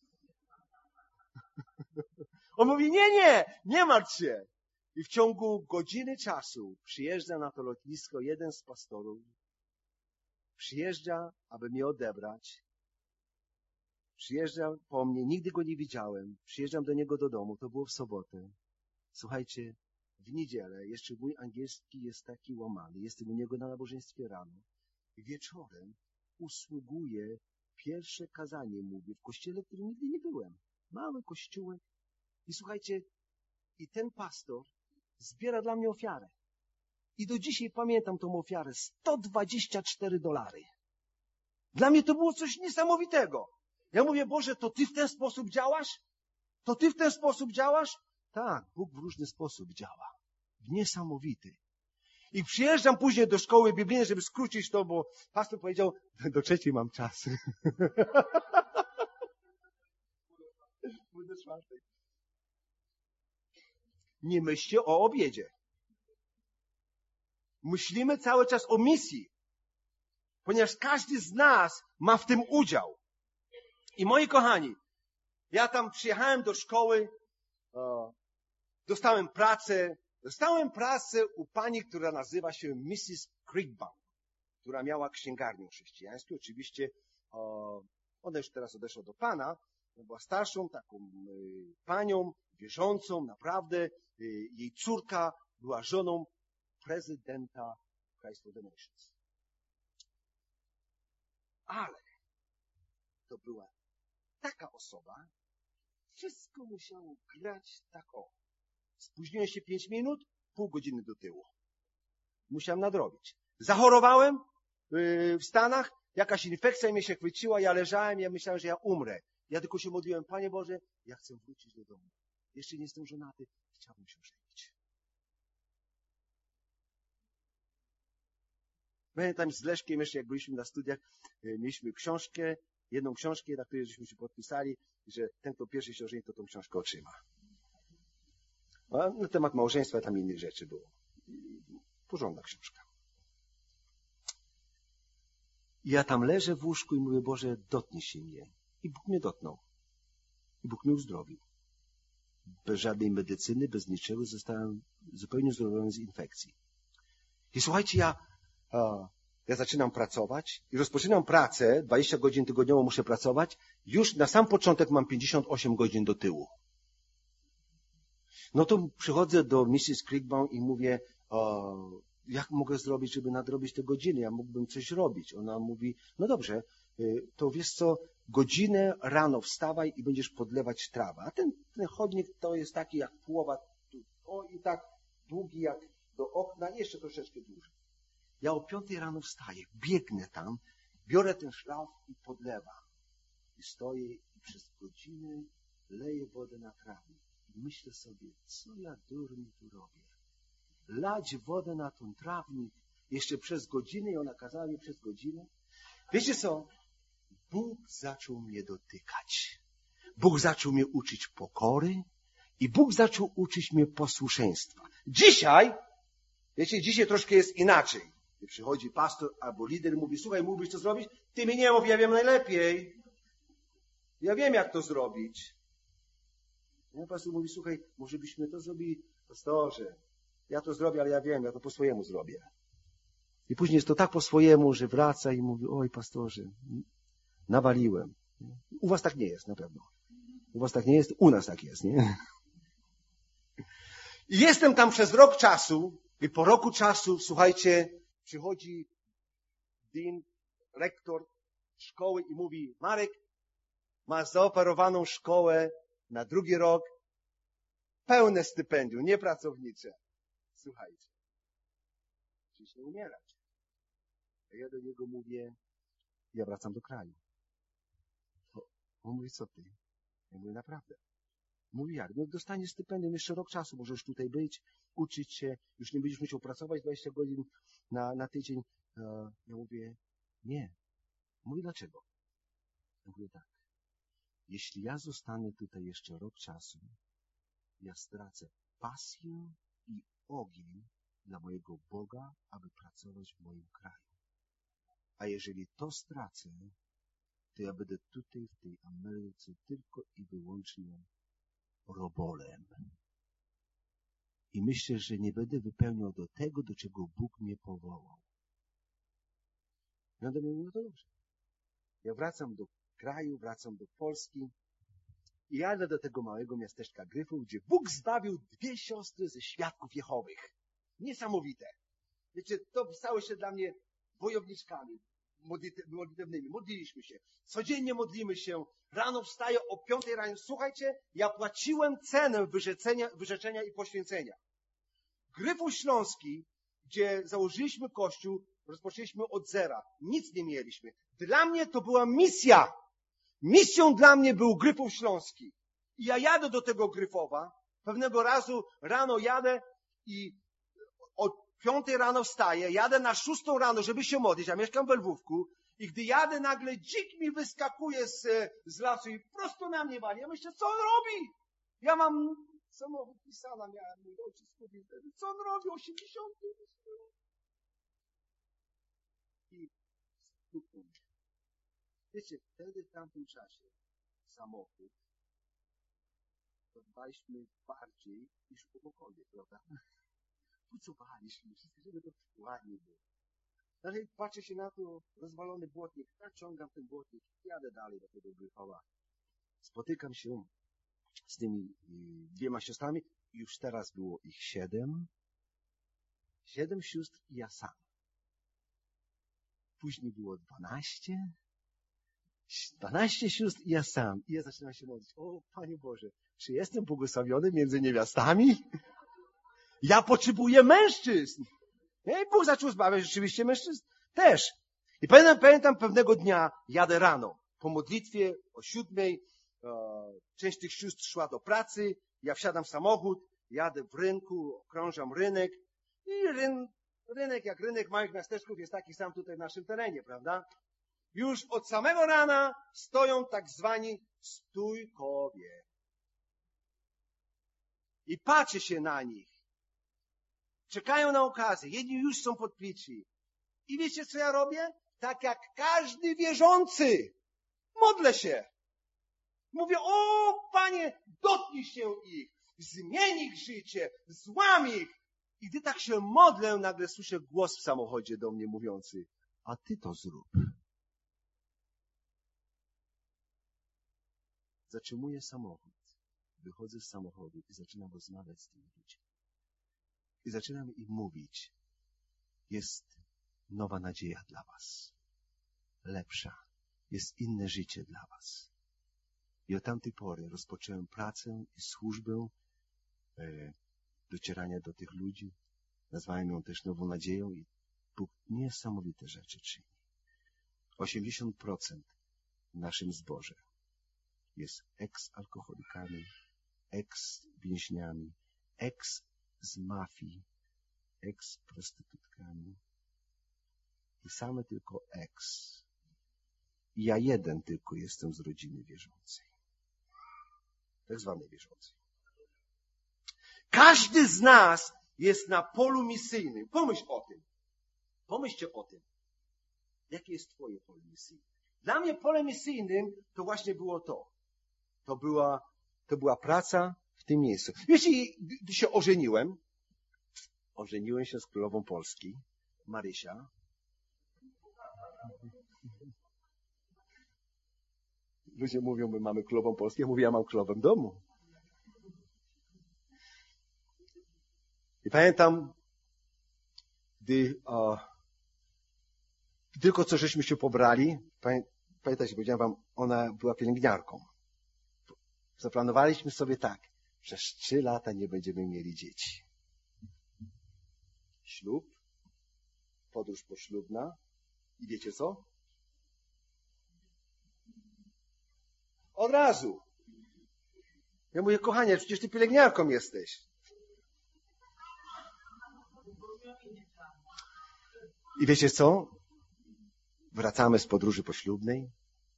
On mówi, nie martw się. I w ciągu godziny czasu przyjeżdża na to lotnisko jeden z pastorów. Przyjeżdża, aby mnie odebrać. Przyjeżdża po mnie, nigdy go nie widziałem. Przyjeżdżam do niego do domu, to było w sobotę. Słuchajcie, w niedzielę, jeszcze mój angielski jest taki łamany, jestem u niego na nabożeństwie rano. I wieczorem usługuję, pierwsze kazanie mówię w kościele, w którym nigdy nie byłem. Mały kościółek. I słuchajcie, i ten pastor zbiera dla mnie ofiarę. I do dzisiaj pamiętam tą ofiarę. $124. Dla mnie to było coś niesamowitego. Ja mówię, Boże, to Ty w ten sposób działasz? To Ty w ten sposób działasz? Tak, Bóg w różny sposób działa. Niesamowity. I przyjeżdżam później do szkoły biblijnej, żeby skrócić to, bo pastor powiedział, do 3 mam czas. Do 4. Nie myślcie o obiedzie. Myślimy cały czas o misji, ponieważ każdy z nas ma w tym udział. I moi kochani, ja tam przyjechałem do szkoły, dostałem pracę u pani, która nazywa się Mrs. Crickbaum, która miała księgarnię chrześcijańską. Oczywiście ona już teraz odeszła do Pana, była starszą taką panią, wierzącą, naprawdę. Jej córka była żoną prezydenta Christ for the Nations. Ale to była taka osoba, wszystko musiało grać tak o. Spóźniłem się 5 minut, pół godziny do tyłu. Musiałem nadrobić. Zachorowałem w Stanach, jakaś infekcja mnie się chwyciła, ja leżałem, ja myślałem, że ja umrę. Ja tylko się modliłem, Panie Boże, ja chcę wrócić do domu. Jeszcze nie jestem żonaty, chciałbym się żenić. Pamiętam z Leszkiem jeszcze, jak byliśmy na studiach, mieliśmy książkę, jedną książkę, na której żeśmy się podpisali, że ten, kto pierwszy się ożeni, to tą książkę otrzyma. A na temat małżeństwa tam innych rzeczy było. Porządna książka. I ja tam leżę w łóżku i mówię, Boże, dotknij się mnie. I Bóg mnie dotknął. I Bóg mnie uzdrowił. Bez żadnej medycyny, bez niczego zostałem zupełnie uzdrowiony z infekcji. I słuchajcie, ja zaczynam pracować i rozpoczynam pracę, 20 godzin tygodniowo muszę pracować, już na sam początek mam 58 godzin do tyłu. No to przychodzę do Mrs. Crickbaum i mówię, jak mogę zrobić, żeby nadrobić te godziny? Ja mógłbym coś robić. Ona mówi, no dobrze, to wiesz co, godzinę rano wstawaj i będziesz podlewać trawę. A ten chodnik to jest taki jak połowa, i tak długi jak do okna, jeszcze troszeczkę dłużej. Ja o 5 rano wstaję, biegnę tam, biorę ten szlaf i podlewam. I stoję i przez godzinę leję wodę na trawnik. I myślę sobie, co ja durny tu robię? Lać wodę na ten trawnik Jeszcze przez godzinę i ona kazała mi przez godzinę. Wiecie co? Bóg zaczął mnie dotykać. Bóg zaczął mnie uczyć pokory i Bóg zaczął uczyć mnie posłuszeństwa. Dzisiaj, wiecie, dzisiaj troszkę jest inaczej. Przychodzi pastor albo lider i mówi, słuchaj, mógłbyś to zrobić? Ty mi nie mów, ja wiem najlepiej. Ja wiem, jak to zrobić. Ja pastor mówi, słuchaj, może byśmy to zrobili? Pastorze, ja to zrobię, ale ja wiem, ja to po swojemu zrobię. I później jest to tak po swojemu, że wraca i mówi, oj pastorze, nawaliłem. U was tak nie jest, na pewno. U was tak nie jest, u nas tak jest, nie? I jestem tam przez rok czasu i po roku czasu, słuchajcie, przychodzi dean, rektor szkoły i mówi, Marek, masz zaoferowaną szkołę na drugi rok, pełne stypendium, nie pracownicze. Słuchajcie, przecież nie umierać. A ja do niego mówię, ja wracam do kraju. On mówi, co ty? Ja mówię, naprawdę. Mówi, jak? No dostaniesz stypendium, jeszcze rok czasu możesz tutaj być, uczyć się, już nie będziesz musiał pracować 20 godzin na tydzień. Ja mówię, nie. Mówi, dlaczego? Ja mówię, tak. Jeśli ja zostanę tutaj jeszcze rok czasu, ja stracę pasję i ogień dla mojego Boga, aby pracować w moim kraju. A jeżeli to stracę, to ja będę tutaj w tej Ameryce tylko i wyłącznie robolem. I myślę, że nie będę wypełniał do tego, do czego Bóg mnie powołał. Ja do mnie mówię, no to dobrze. Ja wracam do kraju, wracam do Polski i jadę do tego małego miasteczka Gryfów, gdzie Bóg zbawił 2 siostry ze świadków Jehowych. Niesamowite. Wiecie, to stało się dla mnie wojowniczkami modlitewnymi. Modliliśmy się. Codziennie modlimy się. Rano wstaję o 5 rano. Słuchajcie, ja płaciłem cenę wyrzeczenia i poświęcenia. Gryfów Śląski, gdzie założyliśmy kościół, rozpoczęliśmy od zera. Nic nie mieliśmy. Dla mnie to była misja. Misją dla mnie był Gryfów Śląski. I ja jadę do tego Gryfowa. Pewnego razu rano jadę i od 5 rano wstaję, jadę na 6 rano, żeby się modlić, ja mieszkam w Lwówku i gdy jadę, nagle dzik mi wyskakuje z lasu i prosto na mnie wali. Ja myślę, co on robi? Ja mam samochód pisana, miałem mój ojciec kupił wtedy. Co on robi? 80. I stuknął. Wiecie, wtedy w tamtym czasie samochód to dbaliśmy bardziej niż kogokolwiek, prawda? Pucowaliśmy wszystko, żeby to ładnie było. Dalej patrzę się na to, rozwalony błotnik, naciągam ten błotnik, jadę dalej do tego Gryfowa. Spotykam się z tymi 2 siostrami, już teraz było ich 7. 7 sióstr i ja sam. Później było 12. 12 sióstr i ja sam. I ja zaczynam się modlić. O, Panie Boże, czy jestem błogosławiony między niewiastami? Ja potrzebuję mężczyzn. I Bóg zaczął zbawiać rzeczywiście mężczyzn też. I pamiętam pewnego dnia, jadę rano, po modlitwie o 7, część tych sióstr szła do pracy, ja wsiadam w samochód, jadę w rynku, okrążam rynek i rynek jak rynek małych miasteczków jest taki sam tutaj w naszym terenie, prawda? Już od samego rana stoją tak zwani stójkowie. I patrzę się na nich. Czekają na okazję. Jedni już są podpici. I wiecie, co ja robię? Tak jak każdy wierzący. Modlę się. Mówię, o Panie, dotknij się ich. Zmień ich życie. Złam ich. I gdy tak się modlę, nagle słyszę głos w samochodzie do mnie mówiący, a ty to zrób. Zatrzymuję samochód. Wychodzę z samochodu i zaczynam rozmawiać z tymi ludźmi. I zaczynam im mówić, jest nowa nadzieja dla was. Lepsza. Jest inne życie dla was. I od tamtej pory rozpocząłem pracę i służbę docierania do tych ludzi. Nazwałem ją też nową nadzieją i Bóg niesamowite rzeczy czyni. 80% w naszym zborze jest eks-alkoholikami, eks-więźniami, z mafii, eks-prostytutkami. I same tylko ex. I ja jeden tylko jestem z rodziny wierzącej. Tak zwanej wierzącej. Każdy z nas jest na polu misyjnym. Pomyśl o tym. Pomyślcie o tym. Jakie jest twoje pole misyjne? Dla mnie polem misyjnym to właśnie było to. To była praca w tym miejscu. Wiecie, gdy się ożeniłem się z królową Polski, Marysia. Ludzie mówią, my mamy królową Polskę. Ja mówię, ja mam królową w domu. I pamiętam, gdy tylko co żeśmy się pobrali, pamiętajcie, powiedziałem wam, ona była pielęgniarką. Zaplanowaliśmy sobie tak, przez 3 lata nie będziemy mieli dzieci. Ślub, podróż poślubna i wiecie co? Od razu. Ja mówię, kochanie, przecież ty pielęgniarką jesteś. I wiecie co? Wracamy z podróży poślubnej.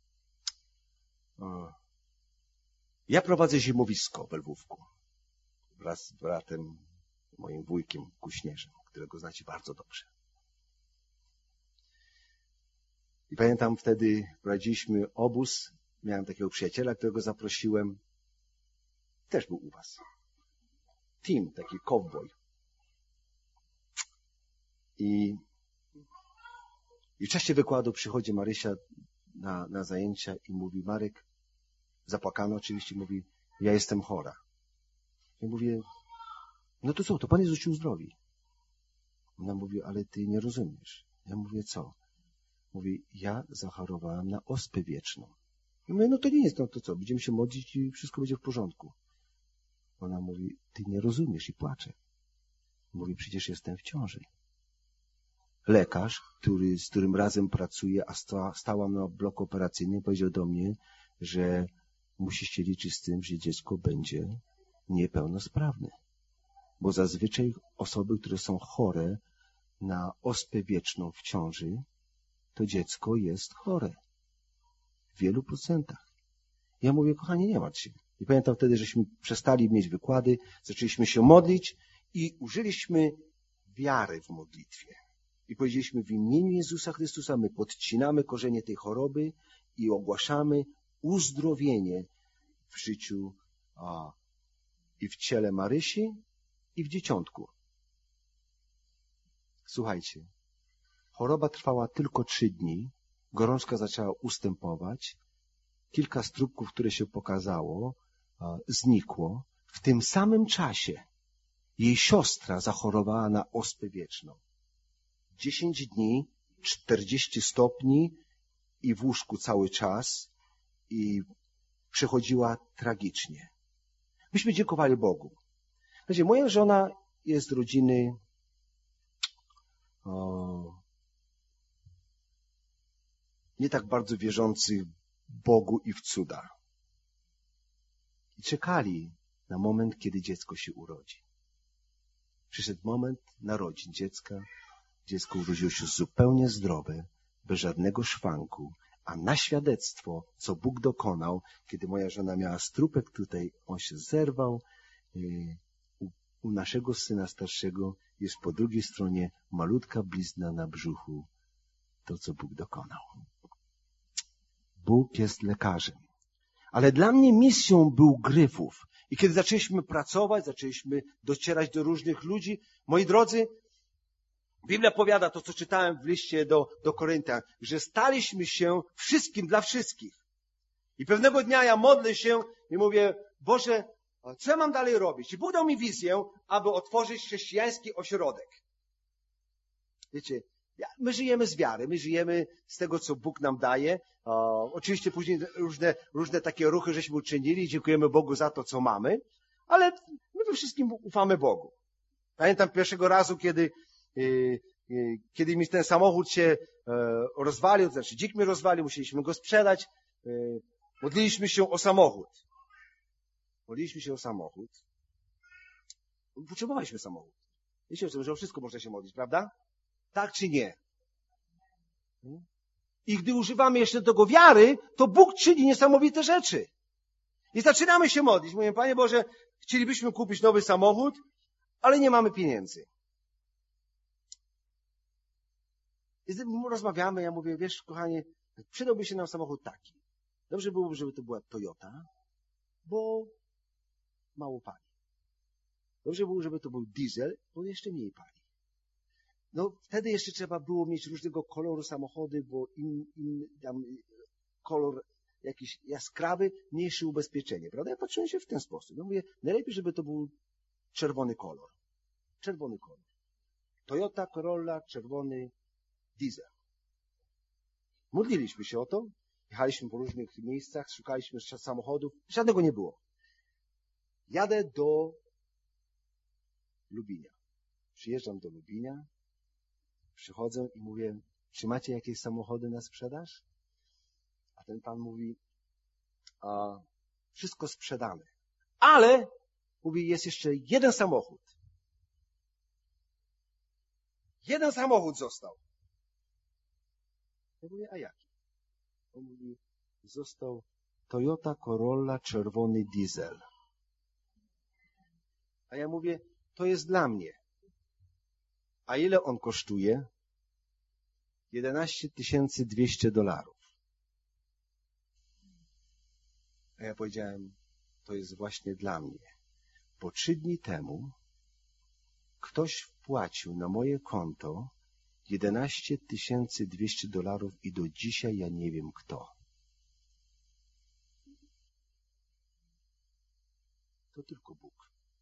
Ja prowadzę zimowisko w Lwówku wraz z bratem, moim wujkiem Kuśnierzem, którego znacie bardzo dobrze. I pamiętam wtedy prowadziliśmy obóz. Miałem takiego przyjaciela, którego zaprosiłem. Też był u was. Tim, taki cowboy. I w czasie wykładu przychodzi Marysia na zajęcia i mówi, Marek, zapłakany oczywiście, mówi, ja jestem chora. Ja mówię, no to co, to Pan Jezus ci uzdrowi. Ona mówi, ale ty nie rozumiesz. Ja mówię, co? Mówi, ja zachorowałam na ospę wieczną. Ja mówię, no to nie jest, no to co, będziemy się modlić i wszystko będzie w porządku. Ona mówi, ty nie rozumiesz i płacze. Mówi, przecież jestem w ciąży. Lekarz, z którym razem pracuję, a stałam na bloku operacyjnym, powiedział do mnie, że musi się liczyć z tym, że dziecko będzie niepełnosprawne. Bo zazwyczaj osoby, które są chore na ospę wieczną w ciąży, to dziecko jest chore. W wielu procentach. Ja mówię, kochanie, nie martw się. I pamiętam wtedy, żeśmy przestali mieć wykłady, zaczęliśmy się modlić i użyliśmy wiary w modlitwie. I powiedzieliśmy, w imieniu Jezusa Chrystusa my podcinamy korzenie tej choroby i ogłaszamy uzdrowienie w życiu i w ciele Marysi, i w dzieciątku. Słuchajcie, choroba trwała tylko 3 dni, gorączka zaczęła ustępować, kilka strupków, które się pokazało, znikło. W tym samym czasie jej siostra zachorowała na ospę wieczną. 10 dni, 40 stopni i w łóżku cały czas i przechodziła tragicznie. Myśmy dziękowali Bogu. Znaczy, moja żona jest z rodziny nie tak bardzo wierzących Bogu i w cuda. I czekali na moment, kiedy dziecko się urodzi. Przyszedł moment narodzin dziecka. Dziecko urodziło się zupełnie zdrowe, bez żadnego szwanku, a na świadectwo, co Bóg dokonał, kiedy moja żona miała strupek tutaj, on się zerwał. U naszego syna starszego jest po drugiej stronie malutka blizna na brzuchu. To, co Bóg dokonał. Bóg jest lekarzem. Ale dla mnie misją był Gryfów. I kiedy zaczęliśmy pracować, zaczęliśmy docierać do różnych ludzi, moi drodzy, Biblia powiada to, co czytałem w liście do Koryntian, że staliśmy się wszystkim dla wszystkich. I pewnego dnia ja modlę się i mówię, Boże, co ja mam dalej robić? I Bóg dał mi wizję, aby otworzyć chrześcijański ośrodek. Wiecie, my żyjemy z wiary, my żyjemy z tego, co Bóg nam daje. Oczywiście później różne takie ruchy żeśmy uczynili, dziękujemy Bogu za to, co mamy, ale my we wszystkim ufamy Bogu. Pamiętam pierwszego razu, kiedy mi ten samochód się rozwalił, znaczy dzik mi rozwalił, musieliśmy go sprzedać, modliliśmy się o samochód. Potrzebowaliśmy samochód. Wiecie, że o wszystko można się modlić, prawda? Tak czy nie? I gdy używamy jeszcze tego wiary, to Bóg czyni niesamowite rzeczy. I zaczynamy się modlić. Mówię, Panie Boże, chcielibyśmy kupić nowy samochód, ale nie mamy pieniędzy. I rozmawiamy, ja mówię, wiesz, kochanie, przydałby się nam samochód taki. Dobrze byłoby, żeby to była Toyota, bo mało pali. Dobrze było, żeby to był diesel, bo jeszcze mniej pali. No, wtedy jeszcze trzeba było mieć różnego koloru samochody, bo im tam kolor jakiś jaskrawy, mniejsze ubezpieczenie, prawda? Ja patrzyłem się w ten sposób. No mówię, najlepiej, żeby to był czerwony kolor. Czerwony kolor. Toyota, Corolla, czerwony diesel. Modliliśmy się o to. Jechaliśmy po różnych miejscach, szukaliśmy samochodów. Żadnego nie było. Jadę do Lubinia. Przyjeżdżam do Lubinia. Przychodzę i mówię, czy macie jakieś samochody na sprzedaż? A ten pan mówi, wszystko sprzedane. Ale, mówi, jest jeszcze jeden samochód. Jeden samochód został. Ja mówię, a jaki? On mówi, został Toyota Corolla czerwony diesel. A ja mówię, to jest dla mnie. A ile on kosztuje? $11,200. A ja powiedziałem, to jest właśnie dla mnie. Bo 3 dni temu ktoś wpłacił na moje konto $11,200 i do dzisiaj ja nie wiem kto. To tylko Bóg.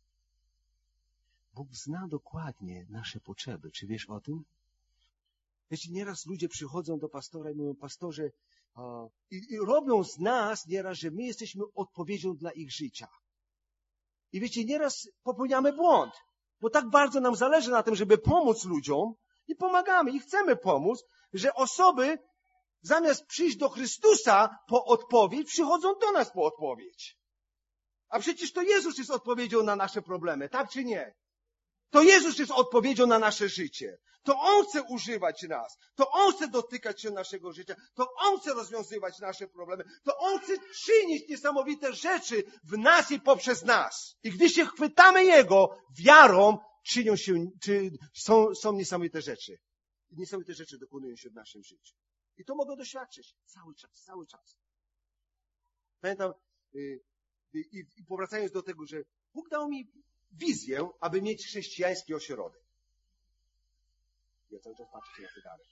Bóg zna dokładnie nasze potrzeby. Czy wiesz o tym? Wiecie, nieraz ludzie przychodzą do pastora i mówią, pastorze, i robią z nas nieraz, że my jesteśmy odpowiedzią dla ich życia. I wiecie, nieraz popełniamy błąd, bo tak bardzo nam zależy na tym, żeby pomóc ludziom i pomagamy i chcemy pomóc, że osoby zamiast przyjść do Chrystusa po odpowiedź, przychodzą do nas po odpowiedź. A przecież to Jezus jest odpowiedzią na nasze problemy, tak czy nie? To Jezus jest odpowiedzią na nasze życie. To On chce używać nas. To On chce dotykać się naszego życia. To On chce rozwiązywać nasze problemy. To On chce czynić niesamowite rzeczy w nas i poprzez nas. I gdy się chwytamy Jego wiarą, są niesamowite rzeczy. Niesamowite rzeczy dokonują się w naszym życiu. I to mogę doświadczyć cały czas. Pamiętam, i powracając do tego, że Bóg dał mi wizję, aby mieć chrześcijański ośrodek. Ja cały czas patrzę na zegarek.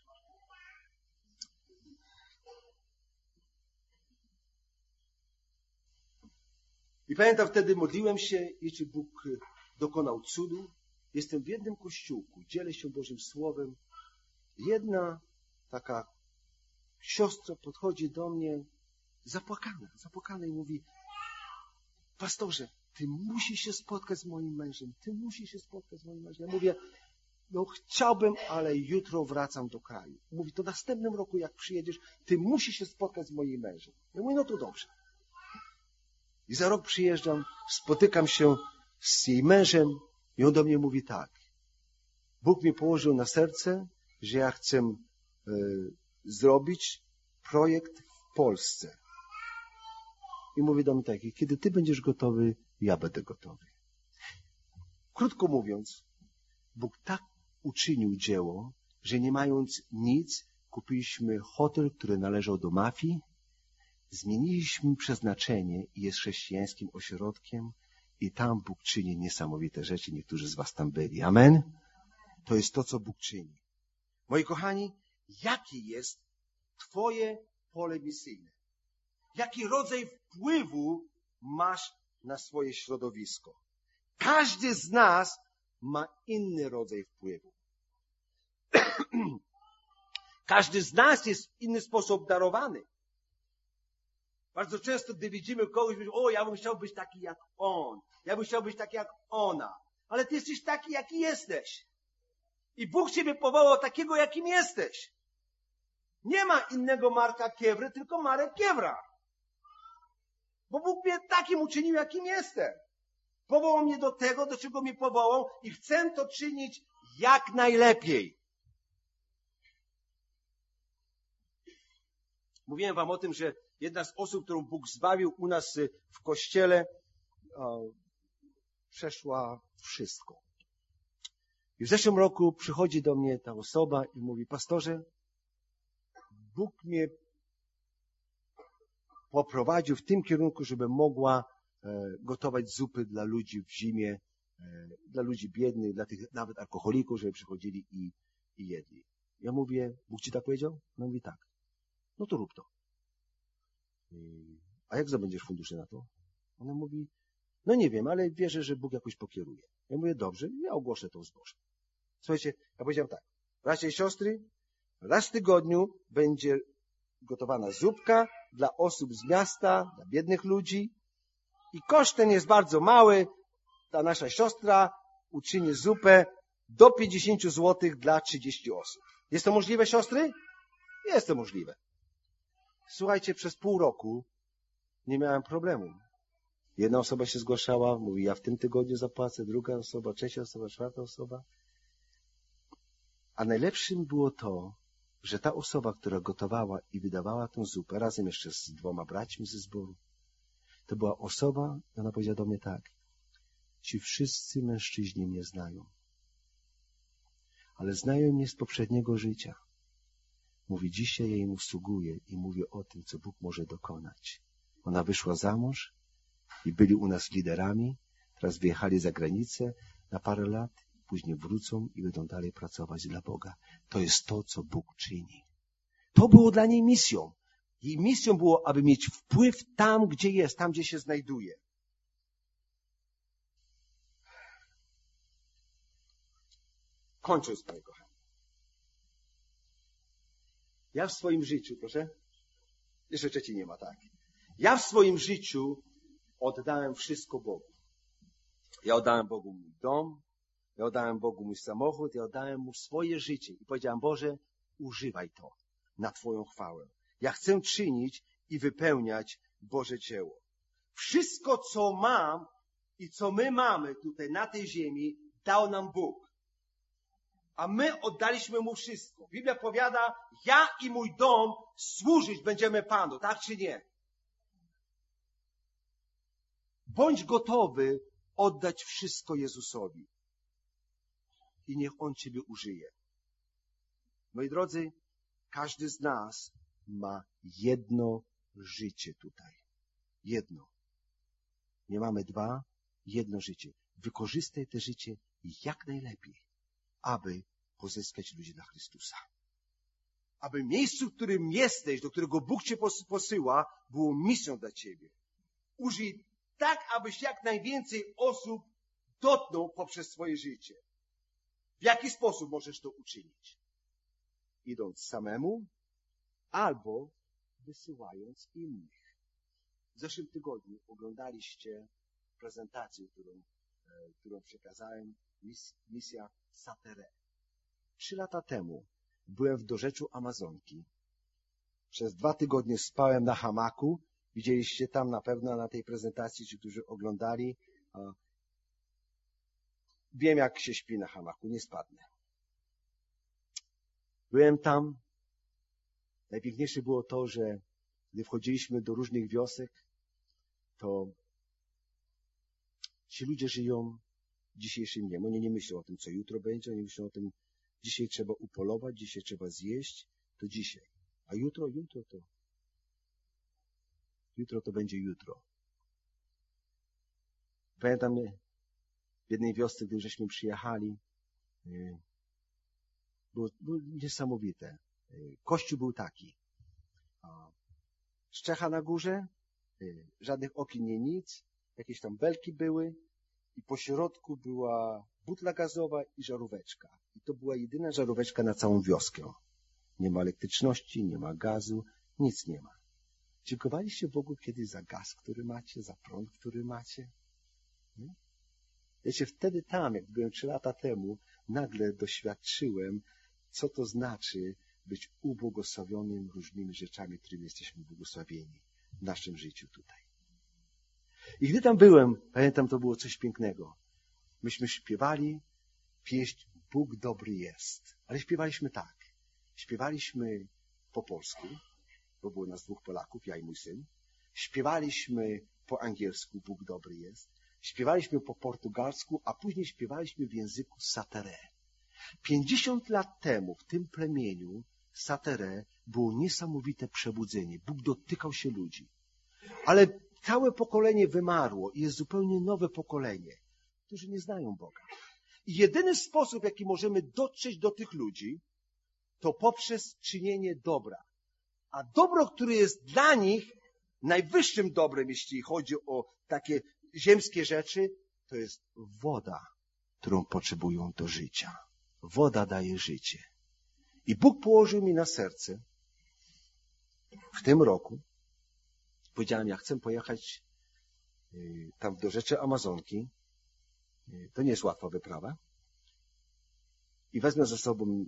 I pamiętam, wtedy modliłem się, jeśli Bóg dokonał cudu. Jestem w jednym kościółku, dzielę się Bożym Słowem. Jedna taka siostra podchodzi do mnie, zapłakana i mówi, pastorze, ty musisz się spotkać z moim mężem. Ty musisz się spotkać z moim mężem. Ja mówię, no chciałbym, ale jutro wracam do kraju. Mówi, to następnym roku jak przyjedziesz, ty musisz się spotkać z moim mężem. Ja mówię, no to dobrze. I za rok przyjeżdżam, spotykam się z jej mężem i on do mnie mówi tak. Bóg mi położył na serce, że ja chcę zrobić projekt w Polsce. I mówi do mnie tak, kiedy ty będziesz gotowy, ja będę gotowy. Krótko mówiąc, Bóg tak uczynił dzieło, że nie mając nic, kupiliśmy hotel, który należał do mafii, zmieniliśmy przeznaczenie i jest chrześcijańskim ośrodkiem i tam Bóg czyni niesamowite rzeczy. Niektórzy z was tam byli. Amen? To jest to, co Bóg czyni. Moi kochani, jakie jest twoje pole misyjne? Jaki rodzaj wpływu masz na swoje środowisko? Każdy z nas ma inny rodzaj wpływu. Każdy z nas jest w inny sposób darowany. Bardzo często, gdy widzimy kogoś, mówimy, o, ja bym chciał być taki jak on. Ja bym chciał być taki jak ona. Ale ty jesteś taki, jaki jesteś. I Bóg ciebie powołał takiego, jakim jesteś. Nie ma innego Marka Kiewry, tylko Marek Kiewra. Bo Bóg mnie takim uczynił, jakim jestem. Powołał mnie do tego, do czego mnie powołał i chcę to czynić jak najlepiej. Mówiłem wam o tym, że jedna z osób, którą Bóg zbawił u nas w kościele, przeszła wszystko. I w zeszłym roku przychodzi do mnie ta osoba i mówi: pastorze, Bóg mnie poprowadził w tym kierunku, żeby mogła gotować zupy dla ludzi w zimie, dla ludzi biednych, dla tych nawet alkoholików, żeby przychodzili i jedli. Ja mówię: Bóg ci tak powiedział? No mówi: tak. No to rób to. A jak zdobędziesz fundusze na to? Ona mówi: no nie wiem, ale wierzę, że Bóg jakoś pokieruje. Ja mówię: dobrze, ja ogłoszę to zboże. Słuchajcie, ja powiedziałem tak: bracia i siostry, raz w tygodniu będzie gotowana zupka dla osób z miasta, dla biednych ludzi i koszt ten jest bardzo mały. Ta nasza siostra uczyni zupę do 50 zł dla 30 osób. Jest to możliwe, siostry? Jest to możliwe. Słuchajcie, przez pół roku nie miałem problemu. Jedna osoba się zgłaszała, mówi: ja w tym tygodniu zapłacę, druga osoba, trzecia osoba, czwarta osoba. A najlepszym było to, że ta osoba, która gotowała i wydawała tę zupę, razem jeszcze z 2 braćmi ze zboru, to była osoba, ona powiedziała do mnie tak: ci wszyscy mężczyźni mnie znają, ale znają mnie z poprzedniego życia. Mówi: dzisiaj ja im usługuję i mówię o tym, co Bóg może dokonać. Ona wyszła za mąż i byli u nas liderami, teraz wyjechali za granicę na parę lat, później wrócą i będą dalej pracować dla Boga. To jest to, co Bóg czyni. To było dla niej misją. Jej misją było, aby mieć wpływ tam, gdzie jest, tam, gdzie się znajduje. Kończąc, panie kochany. Ja w swoim życiu, proszę, jeszcze trzeci nie ma, tak. Ja w swoim życiu oddałem wszystko Bogu. Ja oddałem Bogu mój dom, ja oddałem Bogu mój samochód, ja oddałem Mu swoje życie. I powiedziałem: Boże, używaj to na Twoją chwałę. Ja chcę czynić i wypełniać Boże dzieło. Wszystko, co mam i co my mamy tutaj na tej ziemi, dał nam Bóg. A my oddaliśmy Mu wszystko. Biblia powiada: ja i mój dom służyć będziemy Panu, tak czy nie? Bądź gotowy oddać wszystko Jezusowi. I niech On Ciebie użyje. Moi drodzy, każdy z nas ma jedno życie tutaj. Jedno. Nie mamy 2, jedno życie. Wykorzystaj to życie jak najlepiej, aby pozyskać ludzi dla Chrystusa. Aby miejscu, w którym jesteś, do którego Bóg Cię posyła, było misją dla Ciebie. Użyj tak, abyś jak najwięcej osób dotknął poprzez swoje życie. W jaki sposób możesz to uczynić? Idąc samemu albo wysyłając innych. W zeszłym tygodniu oglądaliście prezentację, którą przekazałem, misja Satere. 3 lata temu byłem w dorzeczu Amazonki. Przez 2 tygodnie spałem na hamaku. Widzieliście tam na pewno na tej prezentacji, ci, którzy oglądali. Wiem, jak się śpi na hamaku, nie spadnę. Byłem tam. Najpiękniejsze było to, że gdy wchodziliśmy do różnych wiosek, to ci ludzie żyją dzisiejszym dniem. Oni nie myślą o tym, co jutro będzie, oni myślą o tym, dzisiaj trzeba upolować, dzisiaj trzeba zjeść, to dzisiaj. A jutro to będzie jutro. Pamiętam w jednej wiosce, gdy żeśmy przyjechali, było niesamowite. Kościół był taki. Szczecha na górze, żadnych okien, nie nic, jakieś tam belki były i po środku była butla gazowa i żaróweczka. I to była jedyna żaróweczka na całą wioskę. Nie ma elektryczności, nie ma gazu, nic nie ma. Dziękowaliście Bogu kiedyś za gaz, który macie, za prąd, który macie? Nie? Wiecie, wtedy tam, jak byłem 3 lata temu, nagle doświadczyłem, co to znaczy być ubłogosławionym różnymi rzeczami, którymi jesteśmy błogosławieni w naszym życiu tutaj. I gdy tam byłem, pamiętam, to było coś pięknego. Myśmy śpiewali pieśń Bóg dobry jest. Ale śpiewaliśmy tak. Śpiewaliśmy po polsku, bo było nas 2 Polaków, ja i mój syn. Śpiewaliśmy po angielsku, Bóg dobry jest. Śpiewaliśmy po portugalsku, a później śpiewaliśmy w języku Sateré. 50 lat temu w tym plemieniu Sateré było niesamowite przebudzenie. Bóg dotykał się ludzi. Ale całe pokolenie wymarło i jest zupełnie nowe pokolenie, którzy nie znają Boga. I jedyny sposób, w jaki możemy dotrzeć do tych ludzi, to poprzez czynienie dobra. A dobro, które jest dla nich najwyższym dobrem, jeśli chodzi o takie ziemskie rzeczy, to jest woda, którą potrzebują do życia. Woda daje życie. I Bóg położył mi na serce w tym roku. Powiedziałem, ja chcę pojechać tam do rzeczy Amazonki. To nie jest łatwa wyprawa. I wezmę ze sobą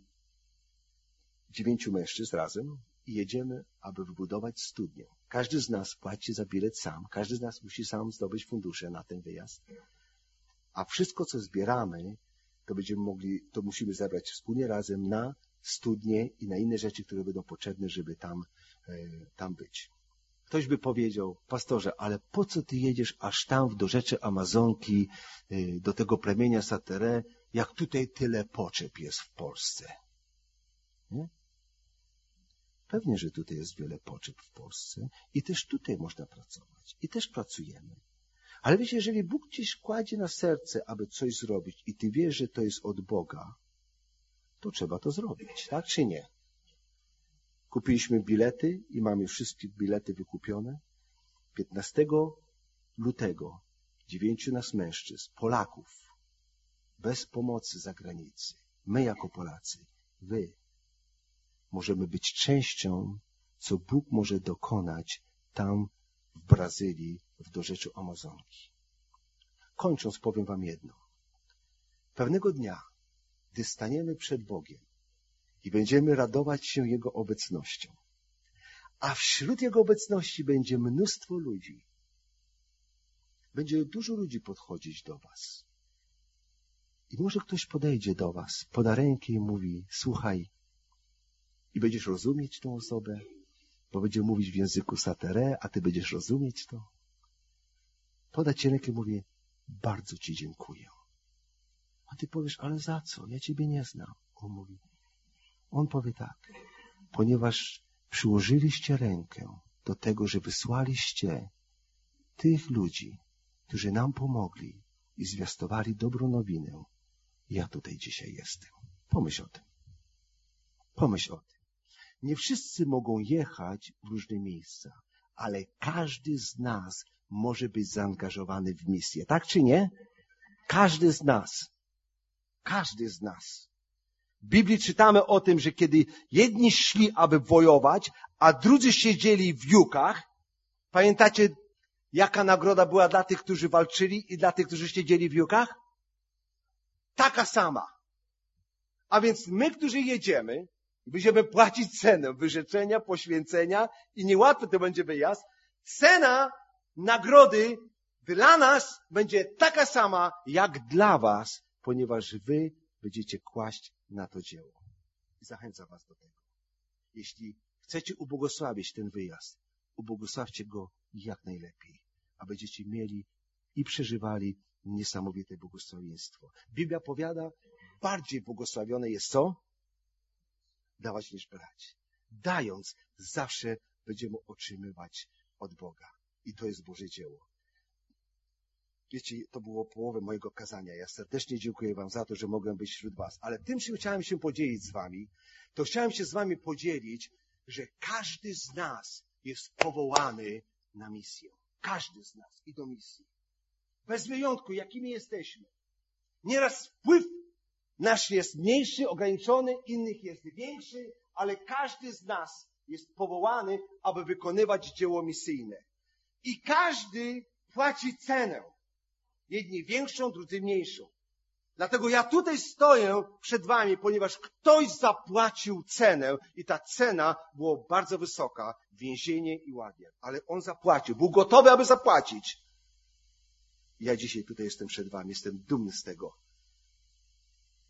9 mężczyzn razem i jedziemy, aby wybudować studnię. Każdy z nas płaci za bilet sam. Każdy z nas musi sam zdobyć fundusze na ten wyjazd. A wszystko, co zbieramy, to musimy zebrać wspólnie razem na studnie i na inne rzeczy, które będą potrzebne, żeby tam być. Ktoś by powiedział, pastorze, ale po co ty jedziesz aż tam do rzeczy Amazonki, do tego plemienia Sateré, jak tutaj tyle potrzeb jest w Polsce? Nie? Pewnie, że tutaj jest wiele potrzeb w Polsce i też tutaj można pracować. I też pracujemy. Ale wiecie, jeżeli Bóg gdzieś kładzie na serce, aby coś zrobić i ty wiesz, że to jest od Boga, to trzeba to zrobić, tak czy nie? Kupiliśmy bilety i mamy wszystkie bilety wykupione. 15 lutego 9 nas mężczyzn, Polaków, bez pomocy z zagranicy, my jako Polacy, wy, możemy być częścią, co Bóg może dokonać tam w Brazylii, w dorzeczu Amazonki. Kończąc, powiem wam jedno. Pewnego dnia, gdy staniemy przed Bogiem i będziemy radować się Jego obecnością, a wśród Jego obecności będzie mnóstwo ludzi, będzie dużo ludzi podchodzić do was. I może ktoś podejdzie do was, poda rękę i mówi, słuchaj, i będziesz rozumieć tą osobę, bo będzie mówić w języku Sateré, a ty będziesz rozumieć to. Poda ci rękę i mówi, bardzo ci dziękuję. A ty powiesz, ale za co? Ja ciebie nie znam. On powie tak, ponieważ przyłożyliście rękę do tego, że wysłaliście tych ludzi, którzy nam pomogli i zwiastowali dobrą nowinę, ja tutaj dzisiaj jestem. Pomyśl o tym. Pomyśl o tym. Nie wszyscy mogą jechać w różne miejsca, ale każdy z nas może być zaangażowany w misję. Tak czy nie? Każdy z nas. Każdy z nas. W Biblii czytamy o tym, że kiedy jedni szli, aby wojować, a drudzy siedzieli w jukach, pamiętacie, jaka nagroda była dla tych, którzy walczyli i dla tych, którzy siedzieli w jukach? Taka sama. A więc my, którzy jedziemy, będziemy płacić cenę wyrzeczenia, poświęcenia i niełatwy to będzie wyjazd. Cena nagrody dla nas będzie taka sama, jak dla was, ponieważ wy będziecie kłaść na to dzieło. I zachęcam was do tego. Jeśli chcecie ubłogosławić ten wyjazd, ubłogosławcie go jak najlepiej, a będziecie mieli i przeżywali niesamowite błogosławieństwo. Biblia powiada, bardziej błogosławione jest co? Dawać niż brać. Dając, zawsze będziemy otrzymywać od Boga. I to jest Boże dzieło. Wiecie, to było połowę mojego kazania. Ja serdecznie dziękuję wam za to, że mogłem być wśród was. Ale tym, czym chciałem się podzielić z wami, to chciałem się z wami podzielić, że każdy z nas jest powołany na misję. Każdy z nas i do misji. Bez wyjątku, jakimi jesteśmy. Nieraz wpływ nasz jest mniejszy, ograniczony, innych jest większy, ale każdy z nas jest powołany, aby wykonywać dzieło misyjne. I każdy płaci cenę. Jedni większą, drudzy mniejszą. Dlatego ja tutaj stoję przed wami, ponieważ ktoś zapłacił cenę i ta cena była bardzo wysoka. Więzienie i łagier. Ale on zapłacił. Był gotowy, aby zapłacić. Ja dzisiaj tutaj jestem przed wami. Jestem dumny z tego.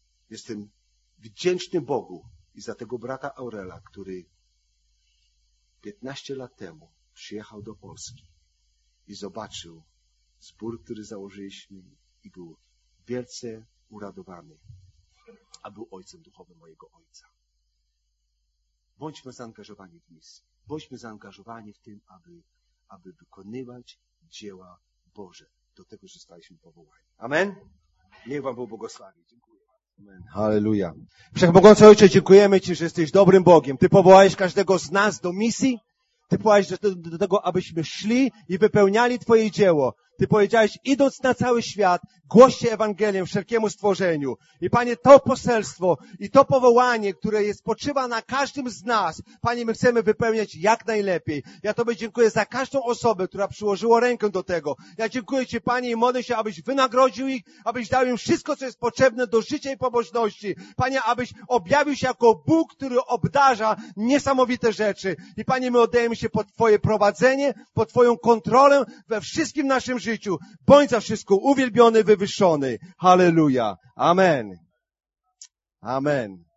Jestem wdzięczny Bogu i za tego brata Aurela, który 15 lat temu przyjechał do Polski i zobaczył zbór, który założyliśmy i był wielce uradowany, a był ojcem duchowym mojego ojca. Bądźmy zaangażowani w misję. Bądźmy zaangażowani w tym, aby wykonywać dzieła Boże. Do tego zostaliśmy powołani. Amen? Niech Wam Bóg błogosławi. Dziękuję. Amen. Halleluja. Wszechmogący Ojcze, dziękujemy Ci, że jesteś dobrym Bogiem. Ty powołałeś każdego z nas do misji. Ty powołałeś do tego, abyśmy szli i wypełniali Twoje dzieło. Ty powiedziałeś, idąc na cały świat, głoście Ewangelię wszelkiemu stworzeniu. I Panie, to poselstwo i to powołanie, które spoczywa na każdym z nas, Panie, my chcemy wypełniać jak najlepiej. Ja Tobie dziękuję za każdą osobę, która przyłożyła rękę do tego. Ja dziękuję Ci, Panie, i modlę się, abyś wynagrodził ich, abyś dał im wszystko, co jest potrzebne do życia i pobożności. Panie, abyś objawił się jako Bóg, który obdarza niesamowite rzeczy. I Panie, my oddajemy się pod Twoje prowadzenie, pod Twoją kontrolę we wszystkim naszym życiu. Bądź za wszystko uwielbiony, wywyższony. Halleluja. Amen. Amen.